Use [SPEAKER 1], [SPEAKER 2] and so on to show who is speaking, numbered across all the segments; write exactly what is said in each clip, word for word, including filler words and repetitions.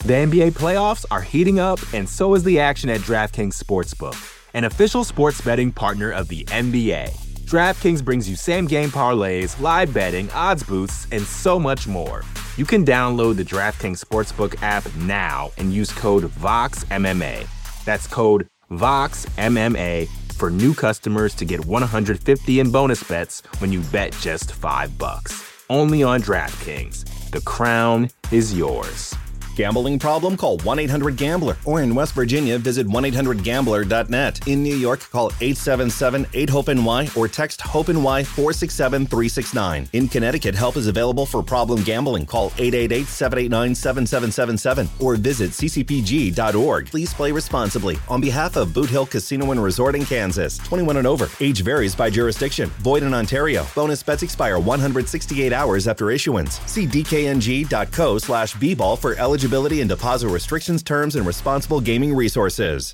[SPEAKER 1] The N B A playoffs are heating up, and so is the action at DraftKings Sportsbook, an official sports betting partner of the N B A. DraftKings brings you same-game parlays, live betting, odds boosts, and so much more. You can download the DraftKings Sportsbook app now and use code VOXMMA. That's code VOXMMA for new customers to get one hundred fifty in bonus bets when you bet just five bucks. Only on DraftKings. The crown is yours.
[SPEAKER 2] Gambling problem? Call one eight hundred gambler. Or in West Virginia, visit one eight hundred gambler dot net. In New York, call eight seven seven eight hope N Y or text HOPE-NY four six seven three six nine. In Connecticut, help is available for problem gambling. Call eight eight eight seven eight nine seven seven seven seven or visit c c p g dot org. Please play responsibly. On behalf of Boot Hill Casino and Resort in Kansas, twenty-one and over. Age varies by jurisdiction. Void in Ontario. Bonus bets expire one hundred sixty-eight hours after issuance. See d k n g dot co slash b ball for eligibility and deposit restrictions, terms, and responsible gaming resources.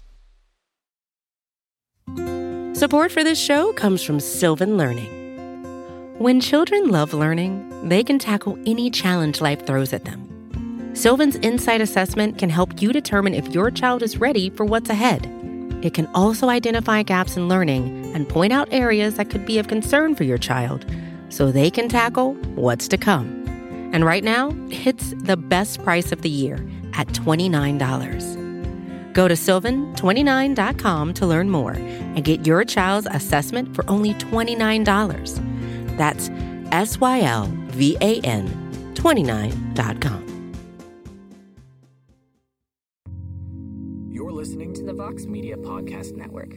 [SPEAKER 3] Support for this show comes from Sylvan Learning. When children love learning, they can tackle any challenge life throws at them. Sylvan's Insight Assessment can help you determine if your child is ready for what's ahead. It can also identify gaps in learning and point out areas that could be of concern for your child so they can tackle what's to come. And right now, it's the best price of the year at twenty-nine dollars. Go to sylvan twenty-nine dot com to learn more and get your child's assessment for only twenty-nine dollars. That's S Y L V A N twenty-nine dot com.
[SPEAKER 4] You're listening to the Vox Media Podcast Network.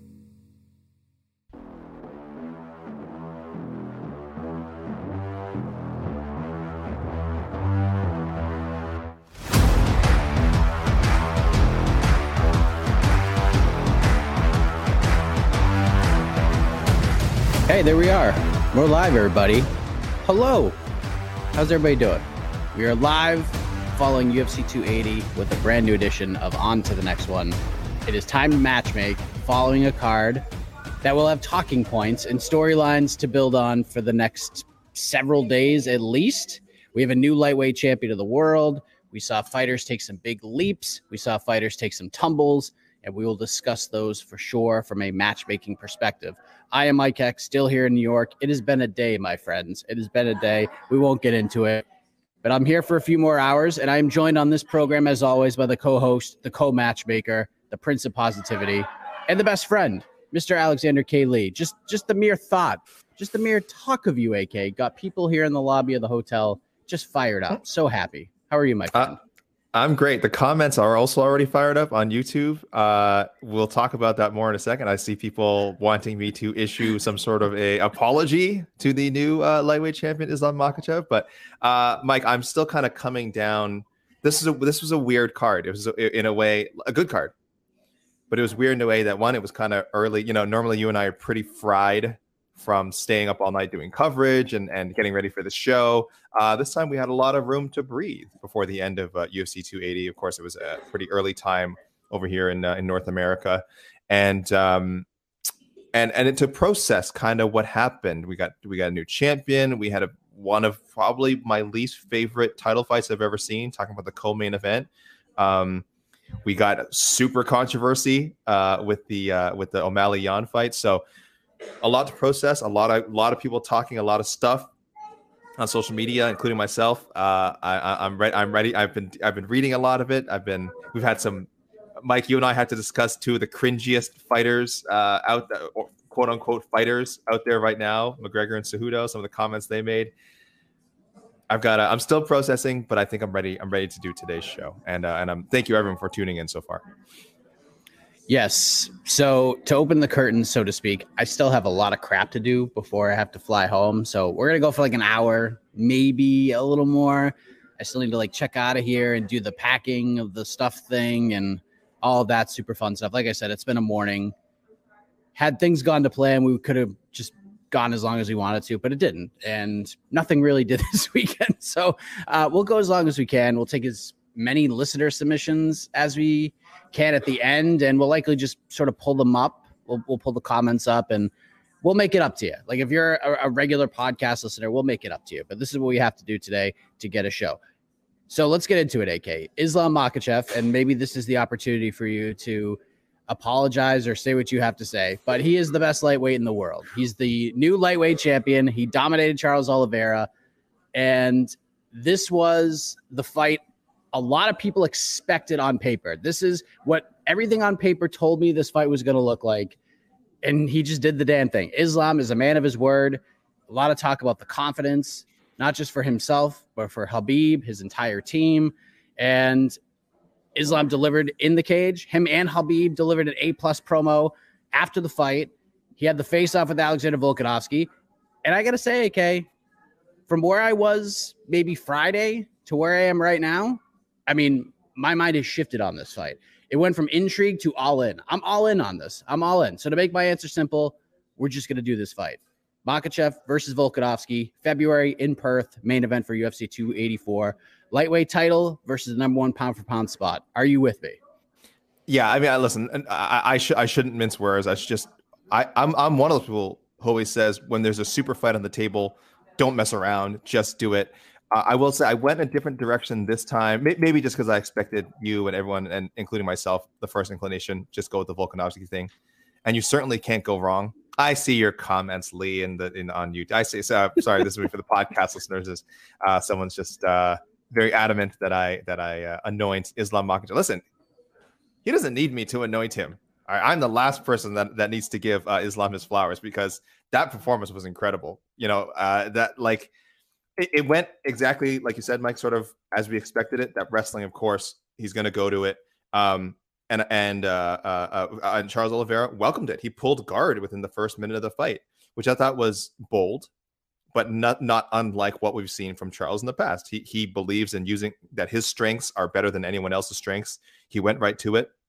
[SPEAKER 5] Hey, there we are. We're live, everybody. Hello. How's everybody doing? We are live following U F C two eighty with a brand new edition of On to the Next One. It is time to matchmake following a card that will have talking points and storylines to build on for the next several days at least. We have a new lightweight champion of the world. We saw fighters take some big leaps. We saw fighters take some tumbles, and we will discuss those for sure from a matchmaking perspective. I am Mike Heck, still here in New York. It has been a day, my friends. It has been a day. We won't get into it, but I'm here for a few more hours, and I am joined on this program, as always, by the co-host, the co-matchmaker, the Prince of Positivity, and the best friend, Mister Alexander K. Lee. Just, just the mere thought, just the mere talk of you, A K, got people here in the lobby of the hotel just fired up. So happy. How are you, my friend? Uh-
[SPEAKER 6] I'm great. The comments are also already fired up on YouTube. Uh, we'll talk about that more in a second. I see people wanting me to issue some sort of a apology to the new uh, lightweight champion Islam Makhachev. But uh, Mike, I'm still kind of coming down. This is a, this was a weird card. It was in a way a good card, but it was weird in a way that one, it was kind of early. You know, normally you and I are pretty fried from staying up all night doing coverage and, and getting ready for the show. Uh, this time we had a lot of room to breathe before the end of uh, U F C two eighty. Of course, it was a pretty early time over here in uh, in North America. And um, and and to process kind of what happened. We got we got a new champion. We had a one of probably my least favorite title fights I've ever seen, talking about the co-main event. Um, we got super controversy uh, with the uh, with the O'Malley-Yan fight. So a lot to process, a lot of a lot of people talking a lot of stuff on social media, including myself. Uh, I, I'm ready. I'm ready. I've been I've been reading a lot of it. I've been. We've had some. Mike, you and I had to discuss two of the cringiest fighters uh, out there, or quote unquote fighters out there right now, McGregor and Cejudo. Some of the comments they made. I've got. A, I'm still processing, but I think I'm ready. I'm ready to do today's show. And uh, and I'm. Thank you everyone for tuning in so far.
[SPEAKER 5] Yes. So to open the curtain, so to speak, I still have a lot of crap to do before I have to fly home. So we're going to go for like an hour, maybe a little more. I still need to like check out of here and do the packing of the stuff thing and all that super fun stuff. Like I said, it's been a morning. Had things gone to plan, we could have just gone as long as we wanted to, but it didn't. And nothing really did this weekend. So uh, we'll go as long as we can. We'll take as many listener submissions as we can at the end, and we'll likely just sort of pull them up. We'll, we'll pull the comments up and we'll make it up to you. Like if you're a, a regular podcast listener, we'll make it up to you. But this is what we have to do today to get a show. So let's get into it, A K. Islam Makhachev, and maybe this is the opportunity for you to apologize or say what you have to say, but he is the best lightweight in the world. He's the new lightweight champion. He dominated Charles Oliveira, and this was the fight a lot of people expected on paper. This is what everything on paper told me this fight was going to look like, and he just did the damn thing. Islam is a man of his word. A lot of talk about the confidence, not just for himself, but for Khabib, his entire team. And Islam delivered in the cage. Him and Khabib delivered an A-plus promo after the fight. He had the face-off with Alexander Volkanovski. And I got to say, A K, from where I was maybe Friday to where I am right now, I mean, my mind has shifted on this fight. It went from intrigue to all in. I'm all in on this. I'm all in. So to make my answer simple, we're just going to do this fight. Makhachev versus Volkanovski, February in Perth, main event for U F C two eighty-four. Lightweight title versus the number one pound for pound spot. Are you with me?
[SPEAKER 6] Yeah, I mean, I listen. I, I should I shouldn't mince words. I should just I I'm I'm one of those people who always says when there's a super fight on the table, don't mess around, just do it. Uh, I will say I went in a different direction this time, maybe just because I expected you and everyone, and including myself, the first inclination, just go with the Volkanovski thing, and you certainly can't go wrong. I see your comments, Lee, in the in on YouTube. I see. So, sorry, this is for the podcast listeners. Is uh, someone's just uh, very adamant that I that I uh, anoint Islam Makhachev. Listen, he doesn't need me to anoint him. All right, I'm the last person that, that needs to give uh, Islam his flowers, because that performance was incredible. You know, uh, that like it, it went exactly like you said, Mike, sort of as we expected it. That wrestling, of course, he's going to go to it. Um, And and uh, uh, uh, and Charles Oliveira welcomed it. He pulled guard within the first minute of the fight, which I thought was bold, but not not unlike what we've seen from Charles in the past. He he believes in using that his strengths are better than anyone else's strengths. He went right to it.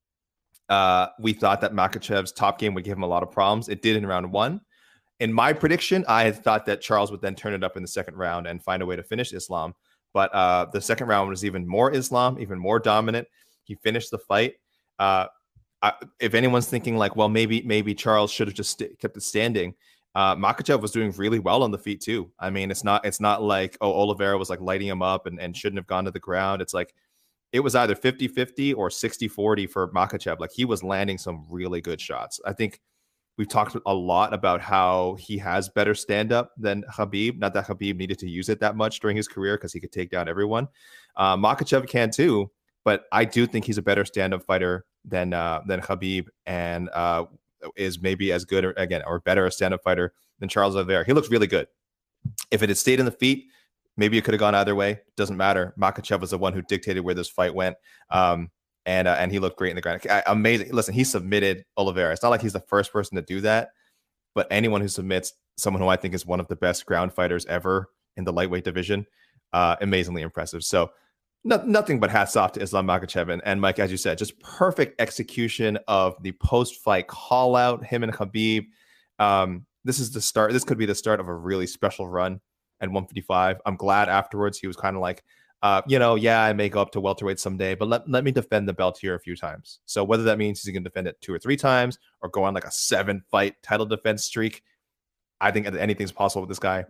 [SPEAKER 6] Uh, we thought that Makhachev's top game would give him a lot of problems. It did in round one. In my prediction, I had thought that Charles would then turn it up in the second round and find a way to finish Islam. But uh, the second round was even more Islam, even more dominant. He finished the fight. Uh, I, if anyone's thinking like, well, maybe maybe Charles should have just st- kept it standing, uh, Makhachev was doing really well on the feet too. I mean, it's not it's not like, oh, Oliveira was like lighting him up and, and shouldn't have gone to the ground. It's like it was either fifty-fifty or sixty forty for Makhachev. Like he was landing some really good shots. I think we've talked a lot about how he has better stand-up than Khabib. Not that Khabib needed to use it that much during his career because he could take down everyone. Uh, Makhachev can too. But I do think he's a better stand-up fighter than uh, than Khabib, and uh, is maybe as good or again or better a stand-up fighter than Charles Oliveira. He looks really good. If it had stayed in the feet, maybe it could have gone either way. Doesn't matter. Makhachev was the one who dictated where this fight went, um, and uh, and he looked great in the ground. I, amazing. Listen, he submitted Oliveira. It's not like he's the first person to do that, but anyone who submits someone who I think is one of the best ground fighters ever in the lightweight division, uh, amazingly impressive. So. No, nothing but hats off to Islam Makhachev. And, and Mike, as you said, just perfect execution of the post-fight call out, him and Khabib. Um, this is the start. This could be the start of a really special run at one fifty-five. I'm glad afterwards he was kind of like, uh, you know, yeah, I may go up to welterweight someday, but let, let me defend the belt here a few times. So whether that means he's going to defend it two or three times or go on like a seven-fight title defense streak, I think anything's possible with this guy.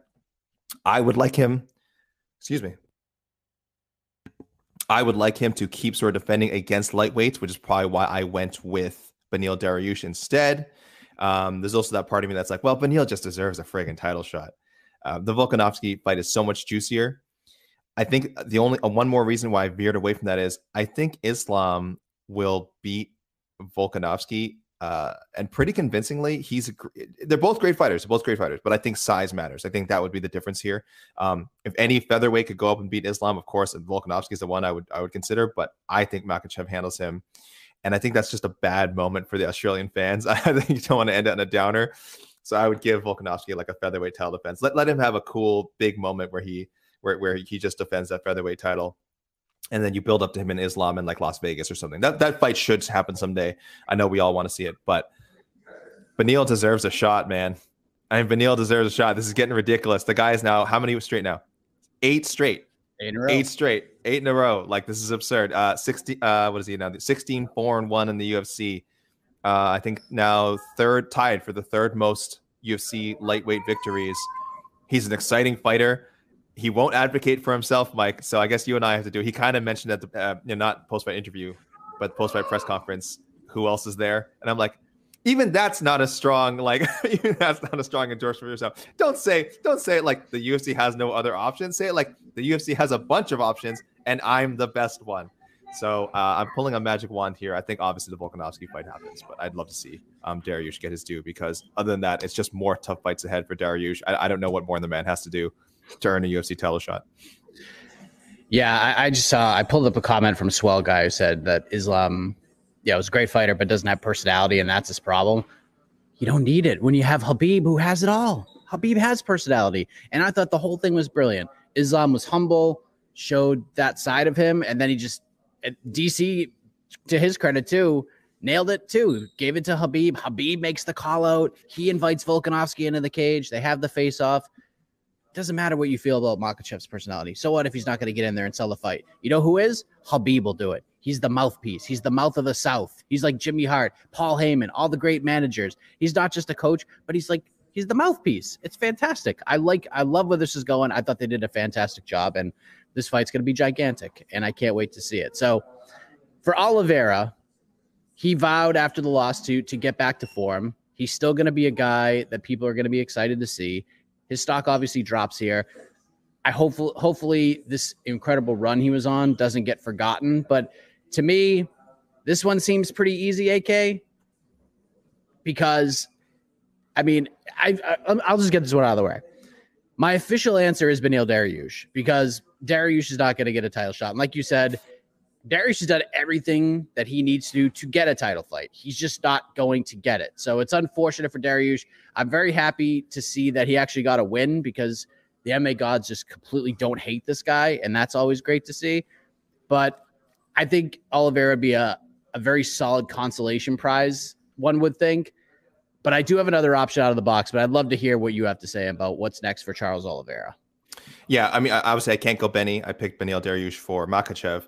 [SPEAKER 6] I would like him, excuse me, I would like him to keep sort of defending against lightweights, which is probably why I went with Beneil Dariush instead. Um, there's also that part of me that's like, well, Beneil just deserves a friggin' title shot. Uh, the Volkanovski fight is so much juicier. I think the only uh, one more reason why I veered away from that is I think Islam will beat Volkanovski uh, and pretty convincingly. He's a, they're both great fighters, both great fighters, but I think size matters. I think that would be the difference here. Um, if any featherweight could go up and beat Islam, of course, Volkanovski is the one I would I would consider, but I think Makhachev handles him. And I think that's just a bad moment for the Australian fans. I think you don't want to end it on a downer. So I would give Volkanovski like a featherweight title defense. Let let him have a cool big moment where he where, where he just defends that featherweight title. And then you build up to him in Islam in like Las Vegas or something. That that fight should happen someday. I know we all want to see it, but Beneil deserves a shot, man. I mean, Beneil deserves a shot. This is getting ridiculous. The guy is now, how many straight now? Eight straight.
[SPEAKER 5] Eight in a row.
[SPEAKER 6] Eight straight. Eight in a row. Like, this is absurd. Uh, sixty. Uh, what is he now? sixteen, four, and one in the U F C. Uh, I think now third, tied for the third most U F C lightweight victories. He's an exciting fighter. he won't advocate for himself, Mike. So I guess you and I have to do. He kind of mentioned at the uh, you know, not post fight interview, but post fight press conference. Who else is there? And I'm like, even that's not a strong like. Even that's not a strong endorsement for yourself. Don't say don't say it like the U F C has no other options. Say it like the U F C has a bunch of options, and I'm the best one. So uh, I'm pulling a magic wand here. I think obviously the Volkanovski fight happens, but I'd love to see um, Dariush get his due, because other than that, it's just more tough fights ahead for Dariush. I, I don't know what more the man has to do to earn a U F C title shot.
[SPEAKER 5] Yeah, I, I just saw, I pulled up a comment from Swell Guy who said that Islam, yeah, was a great fighter, but doesn't have personality, and that's his problem. You don't need it when you have Khabib, who has it all. Khabib has personality, and I thought the whole thing was brilliant. Islam was humble, showed that side of him, and then he just, D C, to his credit too, nailed it too. Gave it to Khabib. Khabib makes the call out. He invites Volkanovski into the cage. They have the face off. Doesn't matter what you feel about Makhachev's personality. So what if he's not going to get in there and sell the fight? You know who is? Khabib will do it. He's the mouthpiece. He's the mouth of the South. He's like Jimmy Hart, Paul Heyman, all the great managers. He's not just a coach, but he's like, he's the mouthpiece. It's fantastic. I like, I love where this is going. I thought they did a fantastic job, and this fight's going to be gigantic, and I can't wait to see it. So for Oliveira, he vowed after the loss to, to get back to form. He's still going to be a guy that people are going to be excited to see. His stock obviously drops here. I hopefully, hopefully this incredible run he was on doesn't get forgotten. But to me, this one seems pretty easy, A K, because, I mean, I, I, I'll just get this one out of the way. My official answer is Beneil Dariush, because Dariush is not going to get a title shot. And like you said, Dariush has done everything that he needs to do to get a title fight. He's just not going to get it. So it's unfortunate for Dariush. I'm very happy to see that he actually got a win, because the M M A gods just completely don't hate this guy, and that's always great to see. But I think Oliveira would be a, a very solid consolation prize, one would think. But I do have another option out of the box, but I'd love to hear what you have to say about what's next for Charles Oliveira.
[SPEAKER 6] Yeah, I mean, obviously I can't go Benny. I picked Beneil Dariush for Makhachev.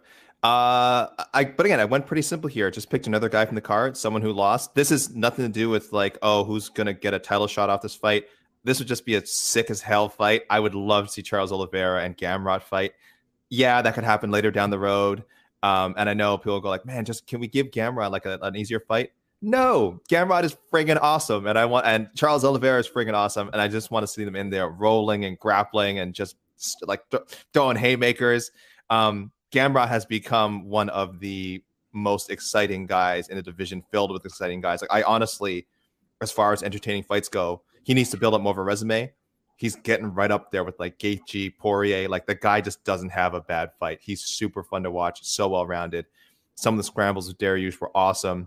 [SPEAKER 6] Uh, I but again, I went pretty simple here. Just picked another guy from the card, someone who lost. This is nothing to do with like, oh, who's gonna get a title shot off this fight. This would just be a sick as hell fight. I would love to see Charles Oliveira and Gamrot fight. Yeah, that could happen later down the road. Um, and I know people go like, man, just can we give Gamrot like a, an easier fight? No, Gamrot is friggin' awesome, and I want and Charles Oliveira is friggin' awesome, and I just want to see them in there rolling and grappling and just like th- throwing haymakers. Um, Gamrot has become one of the most exciting guys in a division filled with exciting guys. Like I honestly, as far as entertaining fights go, he needs to build up more of a resume. He's getting right up there with like Gaethje, Poirier. Like the guy just doesn't have a bad fight. He's super fun to watch, so well rounded. Some of the scrambles with Dariush were awesome.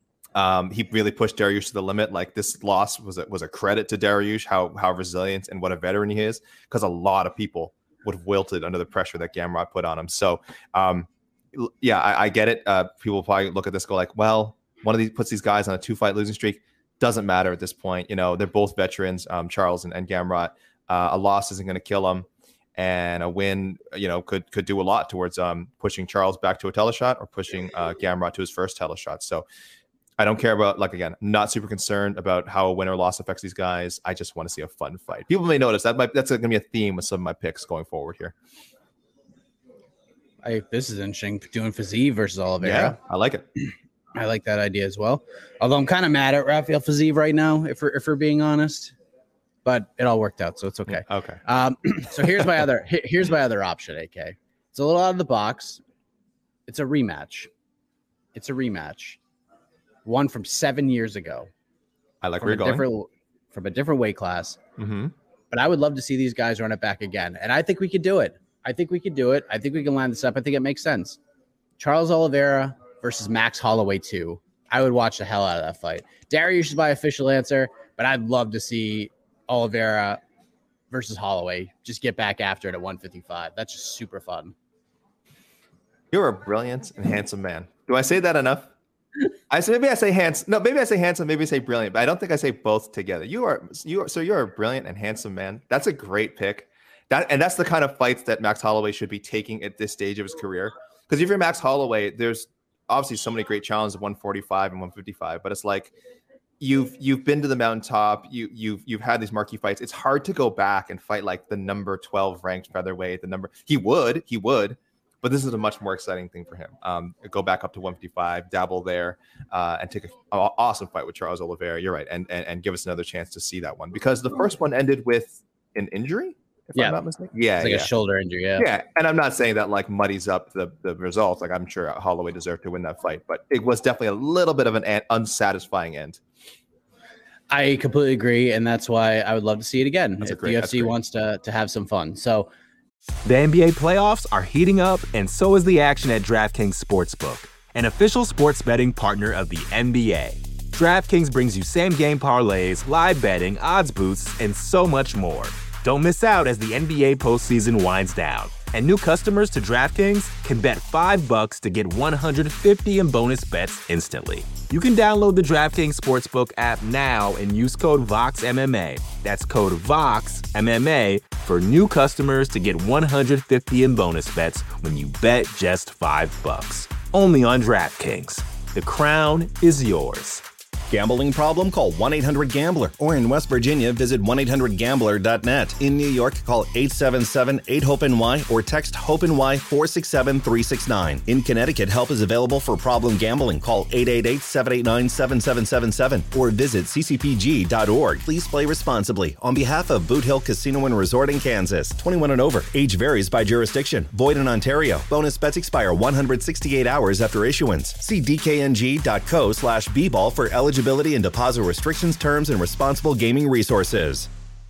[SPEAKER 6] Um, he really pushed Dariush to the limit. Like this loss was a, was a credit to Dariush, how how resilient and what a veteran he is, because a lot of people would have wilted under the pressure that Gamrot put on him. So, um, yeah, I, I get it. Uh, people probably look at this, go like, well, one of these puts these guys on a two-fight losing streak. Doesn't matter at this point. You know, they're both veterans, um, Charles and, and Gamrot. Uh, a loss isn't going to kill them, and a win, you know, could could do a lot towards um, pushing Charles back to a title shot or pushing uh, Gamrot to his first title shot. So, I don't care about, like, again, I'm not super concerned about how a win or loss affects these guys. I just want to see a fun fight. People may notice that might, that's going to be a theme with some of my picks going forward here.
[SPEAKER 5] I, this is interesting. Doing Fiziev versus Oliveira.
[SPEAKER 6] Yeah, I like it.
[SPEAKER 5] I like that idea as well. Although I'm kind of mad at Rafael Fiziev right now, if we're, if we're being honest. But it all worked out, so it's okay.
[SPEAKER 6] Okay.
[SPEAKER 5] Um, so here's my other here's my other option, A K. It's a little out of the box. It's a rematch. It's a rematch. One from seven years ago.
[SPEAKER 6] I like
[SPEAKER 5] from
[SPEAKER 6] where you're going.
[SPEAKER 5] From a different weight class.
[SPEAKER 6] Mm-hmm.
[SPEAKER 5] But I would love to see these guys run it back again. And I think we could do it. I think we could do it. I think we can line this up. I think it makes sense. Charles Oliveira versus Max Holloway two. I would watch the hell out of that fight. Dariush is my official answer, but I'd love to see Oliveira versus Holloway just get back after it at one fifty-five. That's just super fun.
[SPEAKER 6] You're a brilliant and handsome man. Do I say that enough? I say maybe I say handsome. No, maybe I say handsome. Maybe I say brilliant. But I don't think I say both together. You are you are so you're a brilliant and handsome man. That's a great pick. That and that's the kind of fights that Max Holloway should be taking at this stage of his career. Because if you're Max Holloway, there's obviously so many great challenges at one forty-five and one fifty-five. But it's like, you've you've been to the mountaintop. You you've you've had these marquee fights. It's hard to go back and fight like the number twelve ranked featherweight. The number he would he would, but this is a much more exciting thing for him. Um, go back up to one fifty-five, dabble there, uh, and take an awesome fight with Charles Oliveira. You're right, and, and and give us another chance to see that one, because the first one ended with an injury. If
[SPEAKER 5] yeah.
[SPEAKER 6] I'm not mistaken. Yeah,
[SPEAKER 5] it's like
[SPEAKER 6] yeah.
[SPEAKER 5] a shoulder injury. Yeah,
[SPEAKER 6] yeah. And I'm not saying that like muddies up the, the results. Like I'm sure Holloway deserved to win that fight, but it was definitely a little bit of an unsatisfying end.
[SPEAKER 5] I completely agree, and that's why I would love to see it again
[SPEAKER 6] That's
[SPEAKER 5] if
[SPEAKER 6] great,
[SPEAKER 5] the U F C wants to to have some fun. So
[SPEAKER 1] The N B A playoffs are heating up, and so is the action at DraftKings Sportsbook, an official sports betting partner of the N B A. DraftKings brings you same-game parlays, live betting, odds boosts, and so much more. Don't miss out as the N B A postseason winds down. And new customers to DraftKings can bet five bucks to get one hundred fifty in bonus bets instantly. You can download the DraftKings Sportsbook app now and use code VOXMMA. That's code VOXMMA for new customers to get one hundred fifty in bonus bets when you bet just five bucks. Only on DraftKings. The crown is yours.
[SPEAKER 2] Gambling problem? Call one eight hundred gambler. Or in West Virginia, visit one eight hundred gambler dot net. In New York, call eight seven seven eight hope N Y or text HOPE-NY four six seven three six nine. In Connecticut, help is available for problem gambling. Call eight eight eight seven eight nine seven seven seven seven or visit c c p g dot org. Please play responsibly. On behalf of Boot Hill Casino and Resort in Kansas, twenty-one and over. Age varies by jurisdiction. Void in Ontario. Bonus bets expire one hundred sixty-eight hours after issuance. See d k n g dot co slash b ball for eligibility and deposit restrictions, terms, and responsible gaming resources.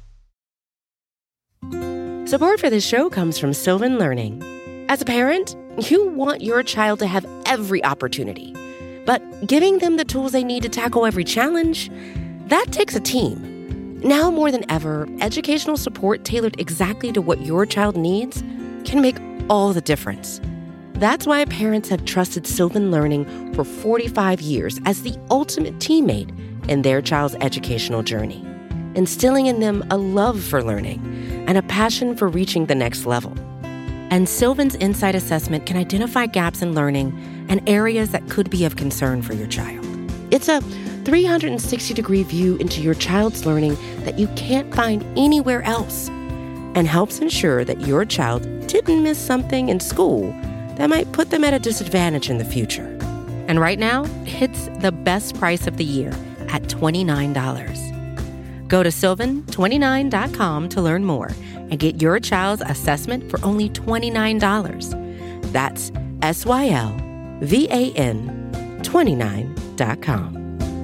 [SPEAKER 3] Support for this show comes from Sylvan Learning. As a parent, you want your child to have every opportunity, but giving them the tools they need to tackle every challenge, that takes a team. Now more than ever, educational support tailored exactly to what your child needs can make all the difference. That's why parents have trusted Sylvan Learning for forty-five years as the ultimate teammate in their child's educational journey, instilling in them a love for learning and a passion for reaching the next level. And Sylvan's Insight Assessment can identify gaps in learning and areas that could be of concern for your child. It's a three hundred sixty degree view into your child's learning that you can't find anywhere else, and helps ensure that your child didn't miss something in school that might put them at a disadvantage in the future. And right now, it's the best price of the year at twenty-nine dollars. Go to sylvan twenty-nine dot com to learn more and get your child's assessment for only twenty-nine dollars. That's S Y L V A N twenty-nine dot com.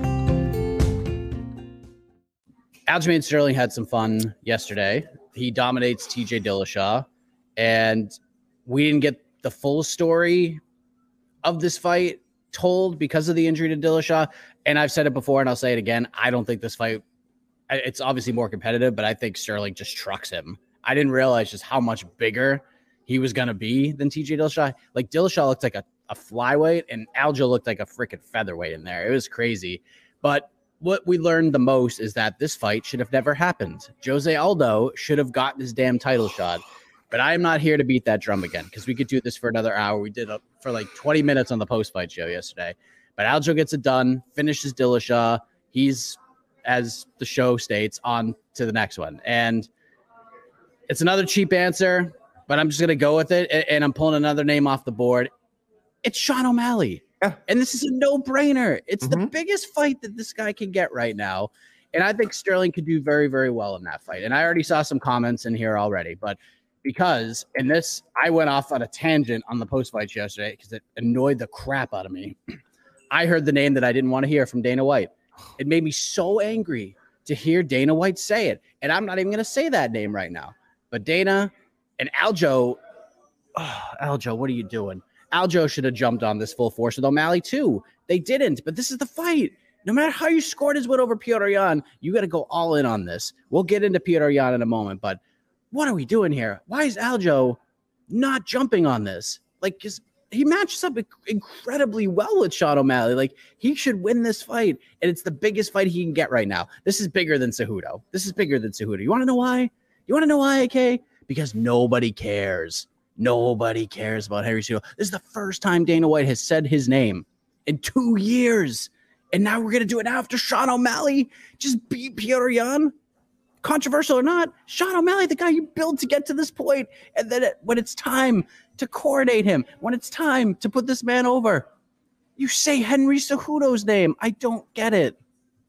[SPEAKER 5] Aljamain Sterling had some fun yesterday. He dominates T J Dillashaw, and we didn't get the full story of this fight told because of the injury to Dillashaw. And I've said it before and I'll say it again. I don't think this fight, it's obviously more competitive, but I think Sterling just trucks him. I didn't realize just how much bigger he was going to be than T J Dillashaw. Like Dillashaw looked like a, a flyweight and Aljo looked like a freaking featherweight in there. It was crazy. But what we learned the most is that this fight should have never happened. Jose Aldo should have gotten his damn title shot. But I am not here to beat that drum again because we could do this for another hour. We did it for like twenty minutes on the post-fight show yesterday. But Aljo gets it done, finishes Dillashaw. He's, as the show states, on to the next one. And it's another cheap answer, but I'm just going to go with it. And I'm pulling another name off the board. It's Sean O'Malley.
[SPEAKER 6] Yeah.
[SPEAKER 5] And this is a no-brainer. It's
[SPEAKER 6] Mm-hmm.
[SPEAKER 5] the biggest fight that this guy can get right now. And I think Sterling could do very, very well in that fight. And I already saw some comments in here already, but because in this, I went off on a tangent on the post-fight yesterday because it annoyed the crap out of me. I heard the name that I didn't want to hear from Dana White. It made me so angry to hear Dana White say it. And I'm not even going to say that name right now. But Dana and Aljo, oh, Aljo, what are you doing? Aljo should have jumped on this full force with O'Malley too. They didn't, but this is the fight. No matter how you scored his win over Petr Yan, you got to go all in on this. We'll get into Petr Yan in a moment, but what are we doing here? Why is Aljo not jumping on this? Like, because he matches up incredibly well with Sean O'Malley. Like, he should win this fight, and it's the biggest fight he can get right now. This is bigger than Cejudo. This is bigger than Cejudo. You want to know why? You want to know why, A K? Because nobody cares. Nobody cares about Henry Cejudo. This is the first time Dana White has said his name in two years. And now we're going to do it now after Sean O'Malley just beat Petr Yan. Controversial or not, Sean O'Malley, the guy you built to get to this point, and then it, when it's time to coronate him, when it's time to put this man over, you say Henry Cejudo's name. I don't get it.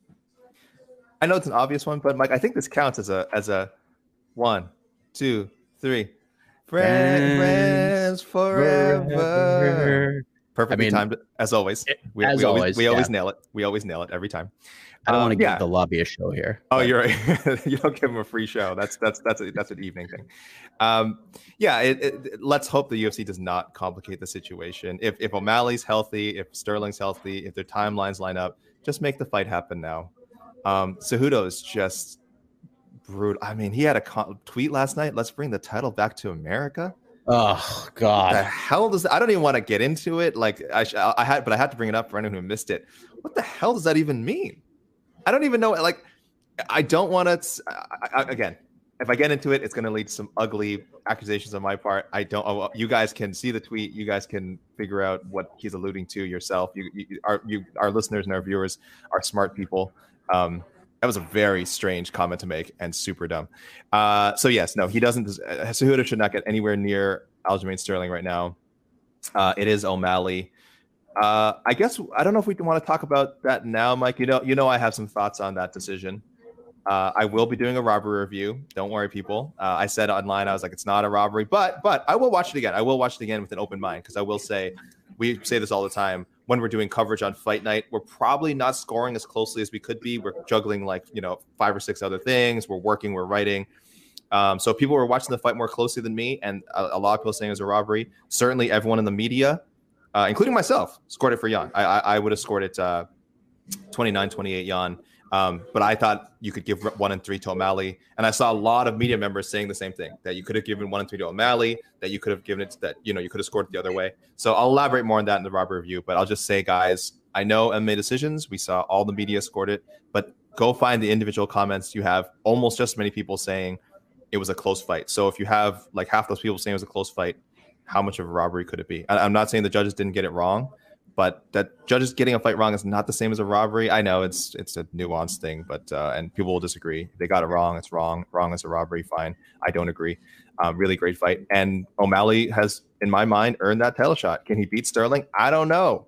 [SPEAKER 6] I know it's an obvious one, but Mike, I think this counts as a as a one, two, three. Friends, friends forever. forever. Perfectly I mean, timed, as always. We,
[SPEAKER 5] as
[SPEAKER 6] we always,
[SPEAKER 5] always,
[SPEAKER 6] we
[SPEAKER 5] yeah.
[SPEAKER 6] always nail it. We always nail it every time.
[SPEAKER 5] I don't um, want to give
[SPEAKER 6] yeah.
[SPEAKER 5] the lobby a show here.
[SPEAKER 6] Oh, but. You're right. You don't give them a free show. That's that's that's a, that's an evening thing. Um, yeah. It, it, let's hope the U F C does not complicate the situation. If if O'Malley's healthy, if Sterling's healthy, if their timelines line up, just make the fight happen now. Um, Cejudo is just brutal. I mean, he had a co- tweet last night. Let's bring the title back to America.
[SPEAKER 5] Oh God!
[SPEAKER 6] What the hell does I don't even want to get into it. Like I, I had, but I had to bring it up for anyone who missed it. What the hell does that even mean? I don't even know. Like, I don't want to. Again, if I get into it, it's going to lead to some ugly accusations on my part. I don't. Oh, you guys can see the tweet. You guys can figure out what he's alluding to yourself. You, you our, you, our listeners and our viewers are smart people. Um, that was a very strange comment to make and super dumb. Uh, so yes, no, he doesn't. Cejudo should not get anywhere near Aljamain Sterling right now. Uh, it is O'Malley. Uh, I guess I don't know if we want to talk about that now, Mike. You know, you know, I have some thoughts on that decision. Uh, I will be doing a robbery review. Don't worry, people. Uh, I said online, I was like, it's not a robbery, but but I will watch it again. I will watch it again with an open mind because I will say, we say this all the time when we're doing coverage on fight night. We're probably not scoring as closely as we could be. We're juggling like you know five or six other things. We're working. We're writing. Um, so people were watching the fight more closely than me, and a, a lot of people saying it was a robbery. Certainly, everyone in the media. Uh, including myself, scored it for Yan. I, I, I would have scored it uh, twenty-nine twenty-eight Yan. Um, but I thought you could give one and three to O'Malley. And I saw a lot of media members saying the same thing, that you could have given one and three to O'Malley, that you could have given it to that, you know, you could have scored it the other way. So I'll elaborate more on that in the robbery review. But I'll just say, guys, I know M M A Decisions. We saw all the media scored it. But go find the individual comments. You have almost just as many people saying it was a close fight. So if you have like half those people saying it was a close fight, how much of a robbery could it be? I'm not saying the judges didn't get it wrong, but that judges getting a fight wrong is not the same as a robbery. I know it's it's a nuanced thing, but uh, and people will disagree. If they got it wrong, it's wrong. Wrong is a robbery. Fine. I don't agree. Um, really great fight. And O'Malley has, in my mind, earned that title shot. Can he beat Sterling? I don't know.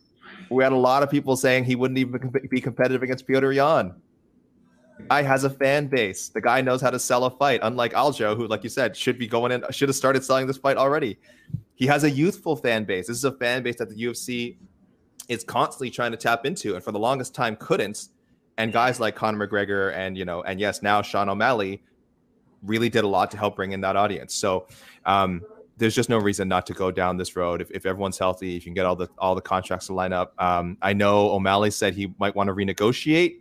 [SPEAKER 6] We had a lot of people saying he wouldn't even be competitive against Petr Yan. The guy has a fan base. The guy knows how to sell a fight, unlike Aljo, who, like you said, should be going in, should have started selling this fight already. He has a youthful fan base. This is a fan base that the U F C is constantly trying to tap into, and for the longest time couldn't. And guys like Conor McGregor and, you know, and yes, now Sean O'Malley really did a lot to help bring in that audience. So um, there's just no reason not to go down this road. If, if everyone's healthy, if you can get all the all the contracts to line up. Um, I know O'Malley said he might want to renegotiate.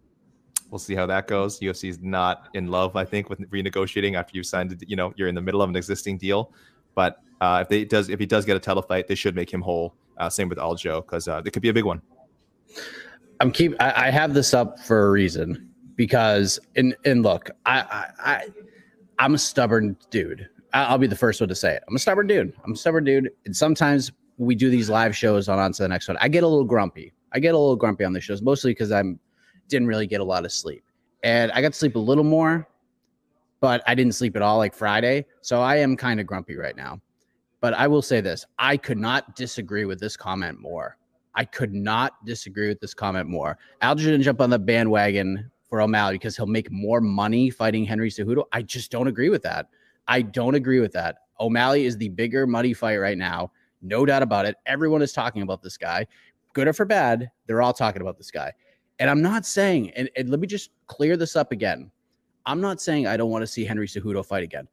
[SPEAKER 6] We'll see how that goes. U F C is not in love, I think, with renegotiating after you've signed, you know, you're in the middle of an existing deal. But uh, if they does, if he does get a title fight, they should make him whole. Uh, same with Aljo, because uh, it could be a big one.
[SPEAKER 5] I'm keep. I, I have this up for a reason because, and and look, I I, I I'm a stubborn dude. I, I'll be the first one to say it. I'm a stubborn dude. I'm a stubborn dude, and sometimes we do these live shows on on to the next one. I get a little grumpy. I get a little grumpy on the shows, mostly because I'm. Didn't really get a lot of sleep, and I got to sleep a little more, but I didn't sleep at all like Friday. So I am kind of grumpy right now, but I will say this. I could not disagree with this comment more. I could not disagree with this comment more. Aljo didn't jump on the bandwagon for O'Malley because he'll make more money fighting Henry Cejudo. I just don't agree with that. I don't agree with that. O'Malley is the bigger money fight right now. No doubt about it. Everyone is talking about this guy. Good or for bad, they're all talking about this guy. And I'm not saying, and, and let me just clear this up again. I'm not saying I don't want to see Henry Cejudo fight again.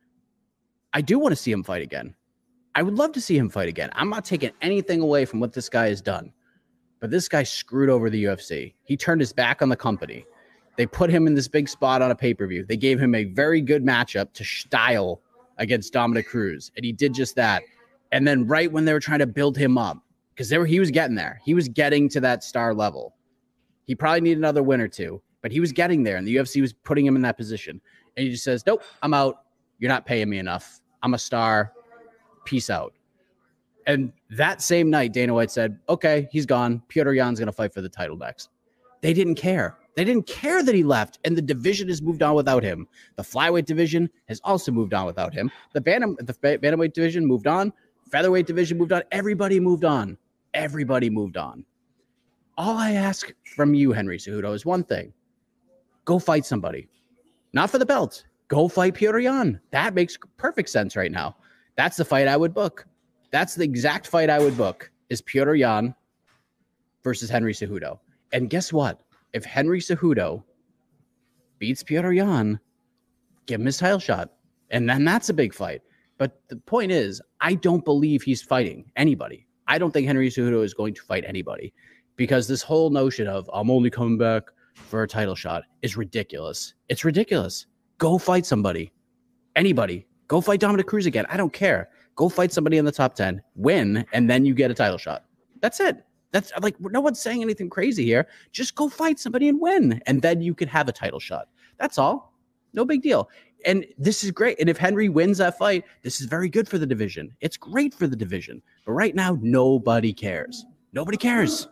[SPEAKER 5] I do want to see him fight again. I would love to see him fight again. I'm not taking anything away from what this guy has done. But this guy screwed over the U F C. He turned his back on the company. They put him in this big spot on a pay-per-view. They gave him a very good matchup to style against Dominic Cruz. And he did just that. And then right when they were trying to build him up, because they were, he was getting there. He was getting to that star level. He probably needed another win or two, but he was getting there, and the U F C was putting him in that position. And he just says, nope, I'm out. You're not paying me enough. I'm a star. Peace out. And that same night, Dana White said, okay, he's gone. Petr Yan's going to fight for the title next. They didn't care. They didn't care that he left, and the division has moved on without him. The flyweight division has also moved on without him. The bantam, the bantamweight division moved on. Featherweight division moved on. Everybody moved on. Everybody moved on. All I ask from you, Henry Cejudo, is one thing. Go fight somebody. Not for the belt. Go fight Petr Yan. That makes perfect sense right now. That's the fight I would book. That's the exact fight I would book, is Petr Yan versus Henry Cejudo. And guess what? If Henry Cejudo beats Petr Yan, give him his title shot. And then that's a big fight. But the point is, I don't believe he's fighting anybody. I don't think Henry Cejudo is going to fight anybody, because this whole notion of I'm only coming back for a title shot is ridiculous. It's ridiculous. Go fight somebody. Anybody. Go fight Dominic Cruz again. I don't care. Go fight somebody in the top ten, win, and then you get a title shot. That's it. That's like, no one's saying anything crazy here. Just go fight somebody and win, and then you could have a title shot. That's all. No big deal. And this is great. And if Henry wins that fight, this is very good for the division. It's great for the division. But right now, nobody cares. Nobody cares.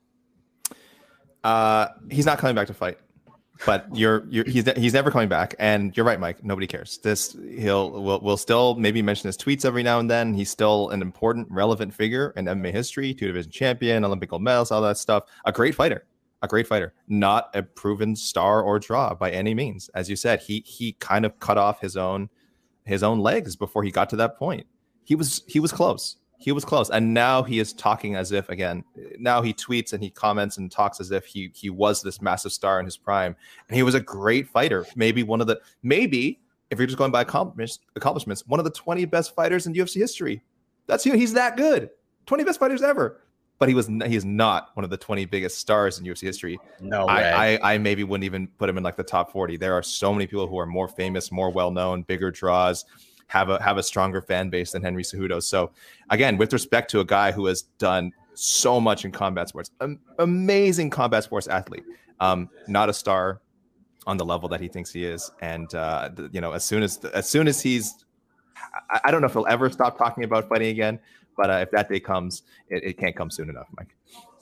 [SPEAKER 6] Uh, he's not coming back to fight. But you're, you're he's he's never coming back, and you're right, Mike. Nobody cares. This he'll will will still maybe mention his tweets every now and then. He's still an important, relevant figure in M M A history. Two division champion, Olympic gold medals, all that stuff. A great fighter, a great fighter. Not a proven star or draw by any means. As you said, he he kind of cut off his own his own legs before he got to that point. He was he was close. He was close, and now he is talking as if, again, now he tweets and he comments and talks as if he he was this massive star in his prime, and he was a great fighter. Maybe one of the, maybe if you're just going by accomplishments, accomplishments, one of the twenty best fighters in U F C history. That's you. He's that good. twenty best fighters ever. But he was he is not one of the twenty biggest stars in U F C history.
[SPEAKER 5] No way.
[SPEAKER 6] I, I I maybe wouldn't even put him in like the top forty. There are so many people who are more famous, more well known, bigger draws, have a have a stronger fan base than Henry Cejudo. So again, with respect to a guy who has done so much in combat sports, um, amazing combat sports athlete, um, not a star on the level that he thinks he is. And uh, you know, as soon as as soon as he's, I, I don't know if he'll ever stop talking about fighting again, but uh, if that day comes, it, it can't come soon enough, Mike.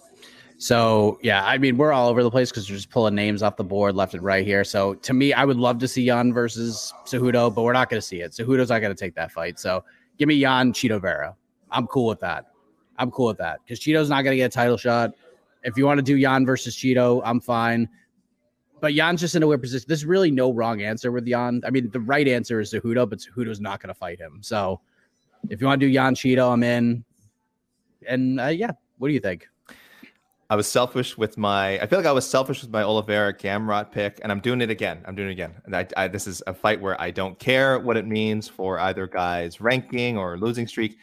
[SPEAKER 5] So, yeah, I mean, we're all over the place because we're just pulling names off the board left and right here. So, to me, I would love to see Yan versus Cejudo, but we're not going to see it. Cejudo's not going to take that fight. So, give me Yan, Chito Vera. I'm cool with that. I'm cool with that because Chito's not going to get a title shot. If you want to do Yan versus Chito, I'm fine. But Yan's just in a weird position. There's really no wrong answer with Yan. I mean, the right answer is Cejudo, but Cejudo's not going to fight him. So, if you want to do Yan Chito, I'm in. And, uh, yeah, what do you think?
[SPEAKER 6] I was selfish with my, I feel like I was selfish with my Oliveira Gamrot pick, and I'm doing it again. I'm doing it again. And I, I, this is a fight where I don't care what it means for either guy's ranking or losing streak.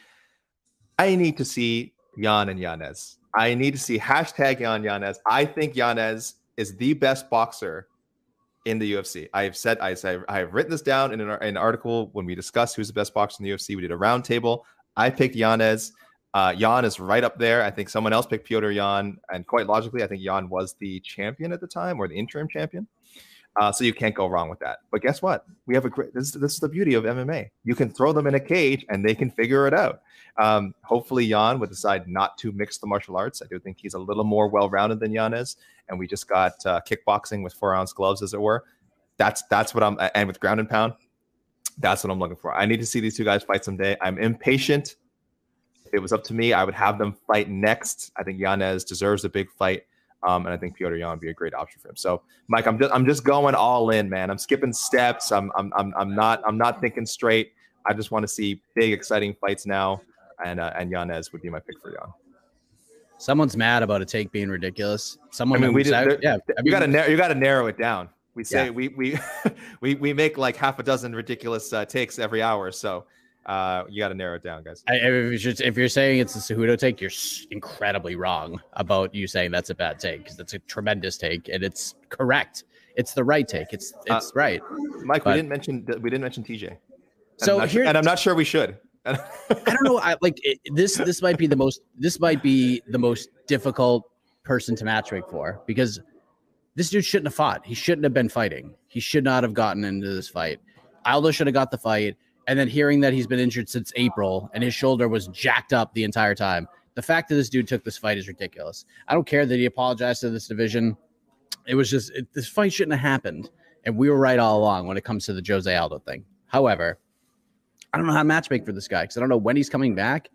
[SPEAKER 6] I need to see Yan and Yanez. I need to see hashtag Yan Yanez. I think Yanez is the best boxer in the U F C. I have said, I say, I have written this down in an, in an article when we discussed who's the best boxer in the U F C. We did a roundtable. I picked Yanez. Uh, Yan is right up there. I think someone else picked Petr Yan, and quite logically, I think Yan was the champion at the time, or the interim champion. Uh, so you can't go wrong with that. But guess what? We have a great. This, this is the beauty of M M A. You can throw them in a cage, and they can figure it out. Um, hopefully, Yan would decide not to mix the martial arts. I do think he's a little more well-rounded than Yan is, and we just got uh, kickboxing with four-ounce gloves, as it were. That's that's what I'm, and with ground and pound. That's what I'm looking for. I need to see these two guys fight someday. I'm impatient. If it was up to me, I would have them fight next. I think Yanez deserves a big fight, um, and I think Petr Yan would be a great option for him. So, Mike, I'm just I'm just going all in, man. I'm skipping steps. I'm I'm I'm I'm not I'm not thinking straight. I just want to see big, exciting fights now, and uh, and Yanez would be my pick for Yan.
[SPEAKER 5] Someone's mad about a take being ridiculous. Someone,
[SPEAKER 6] I mean, we did,
[SPEAKER 5] out, yeah, I
[SPEAKER 6] you
[SPEAKER 5] mean,
[SPEAKER 6] got to narrow, you got to narrow it down. We say
[SPEAKER 5] yeah.
[SPEAKER 6] we we we we make like half a dozen ridiculous uh, takes every hour, so. Uh, you got to narrow it down, guys.
[SPEAKER 5] I, if, you're, if you're saying it's a Cejudo take, you're incredibly wrong about you saying that's a bad take, because that's a tremendous take and it's correct. It's the right take. It's it's uh, right.
[SPEAKER 6] Mike,
[SPEAKER 5] but,
[SPEAKER 6] we didn't mention we didn't mention T J. And
[SPEAKER 5] so
[SPEAKER 6] I'm
[SPEAKER 5] here,
[SPEAKER 6] sure, and I'm not sure we should.
[SPEAKER 5] I don't know. I like it, this. This might be the most. This might be the most difficult person to match make for, because this dude shouldn't have fought. He shouldn't have been fighting. He should not have gotten into this fight. Aldo should have got the fight. and then hearing that he's been injured since April and his shoulder was jacked up the entire time. The fact that this dude took this fight is ridiculous. I don't care that he apologized to this division. It was just, it, this fight shouldn't have happened. And we were right all along when it comes to the Jose Aldo thing. However, I don't know how to matchmake for this guy because I don't know when he's coming back.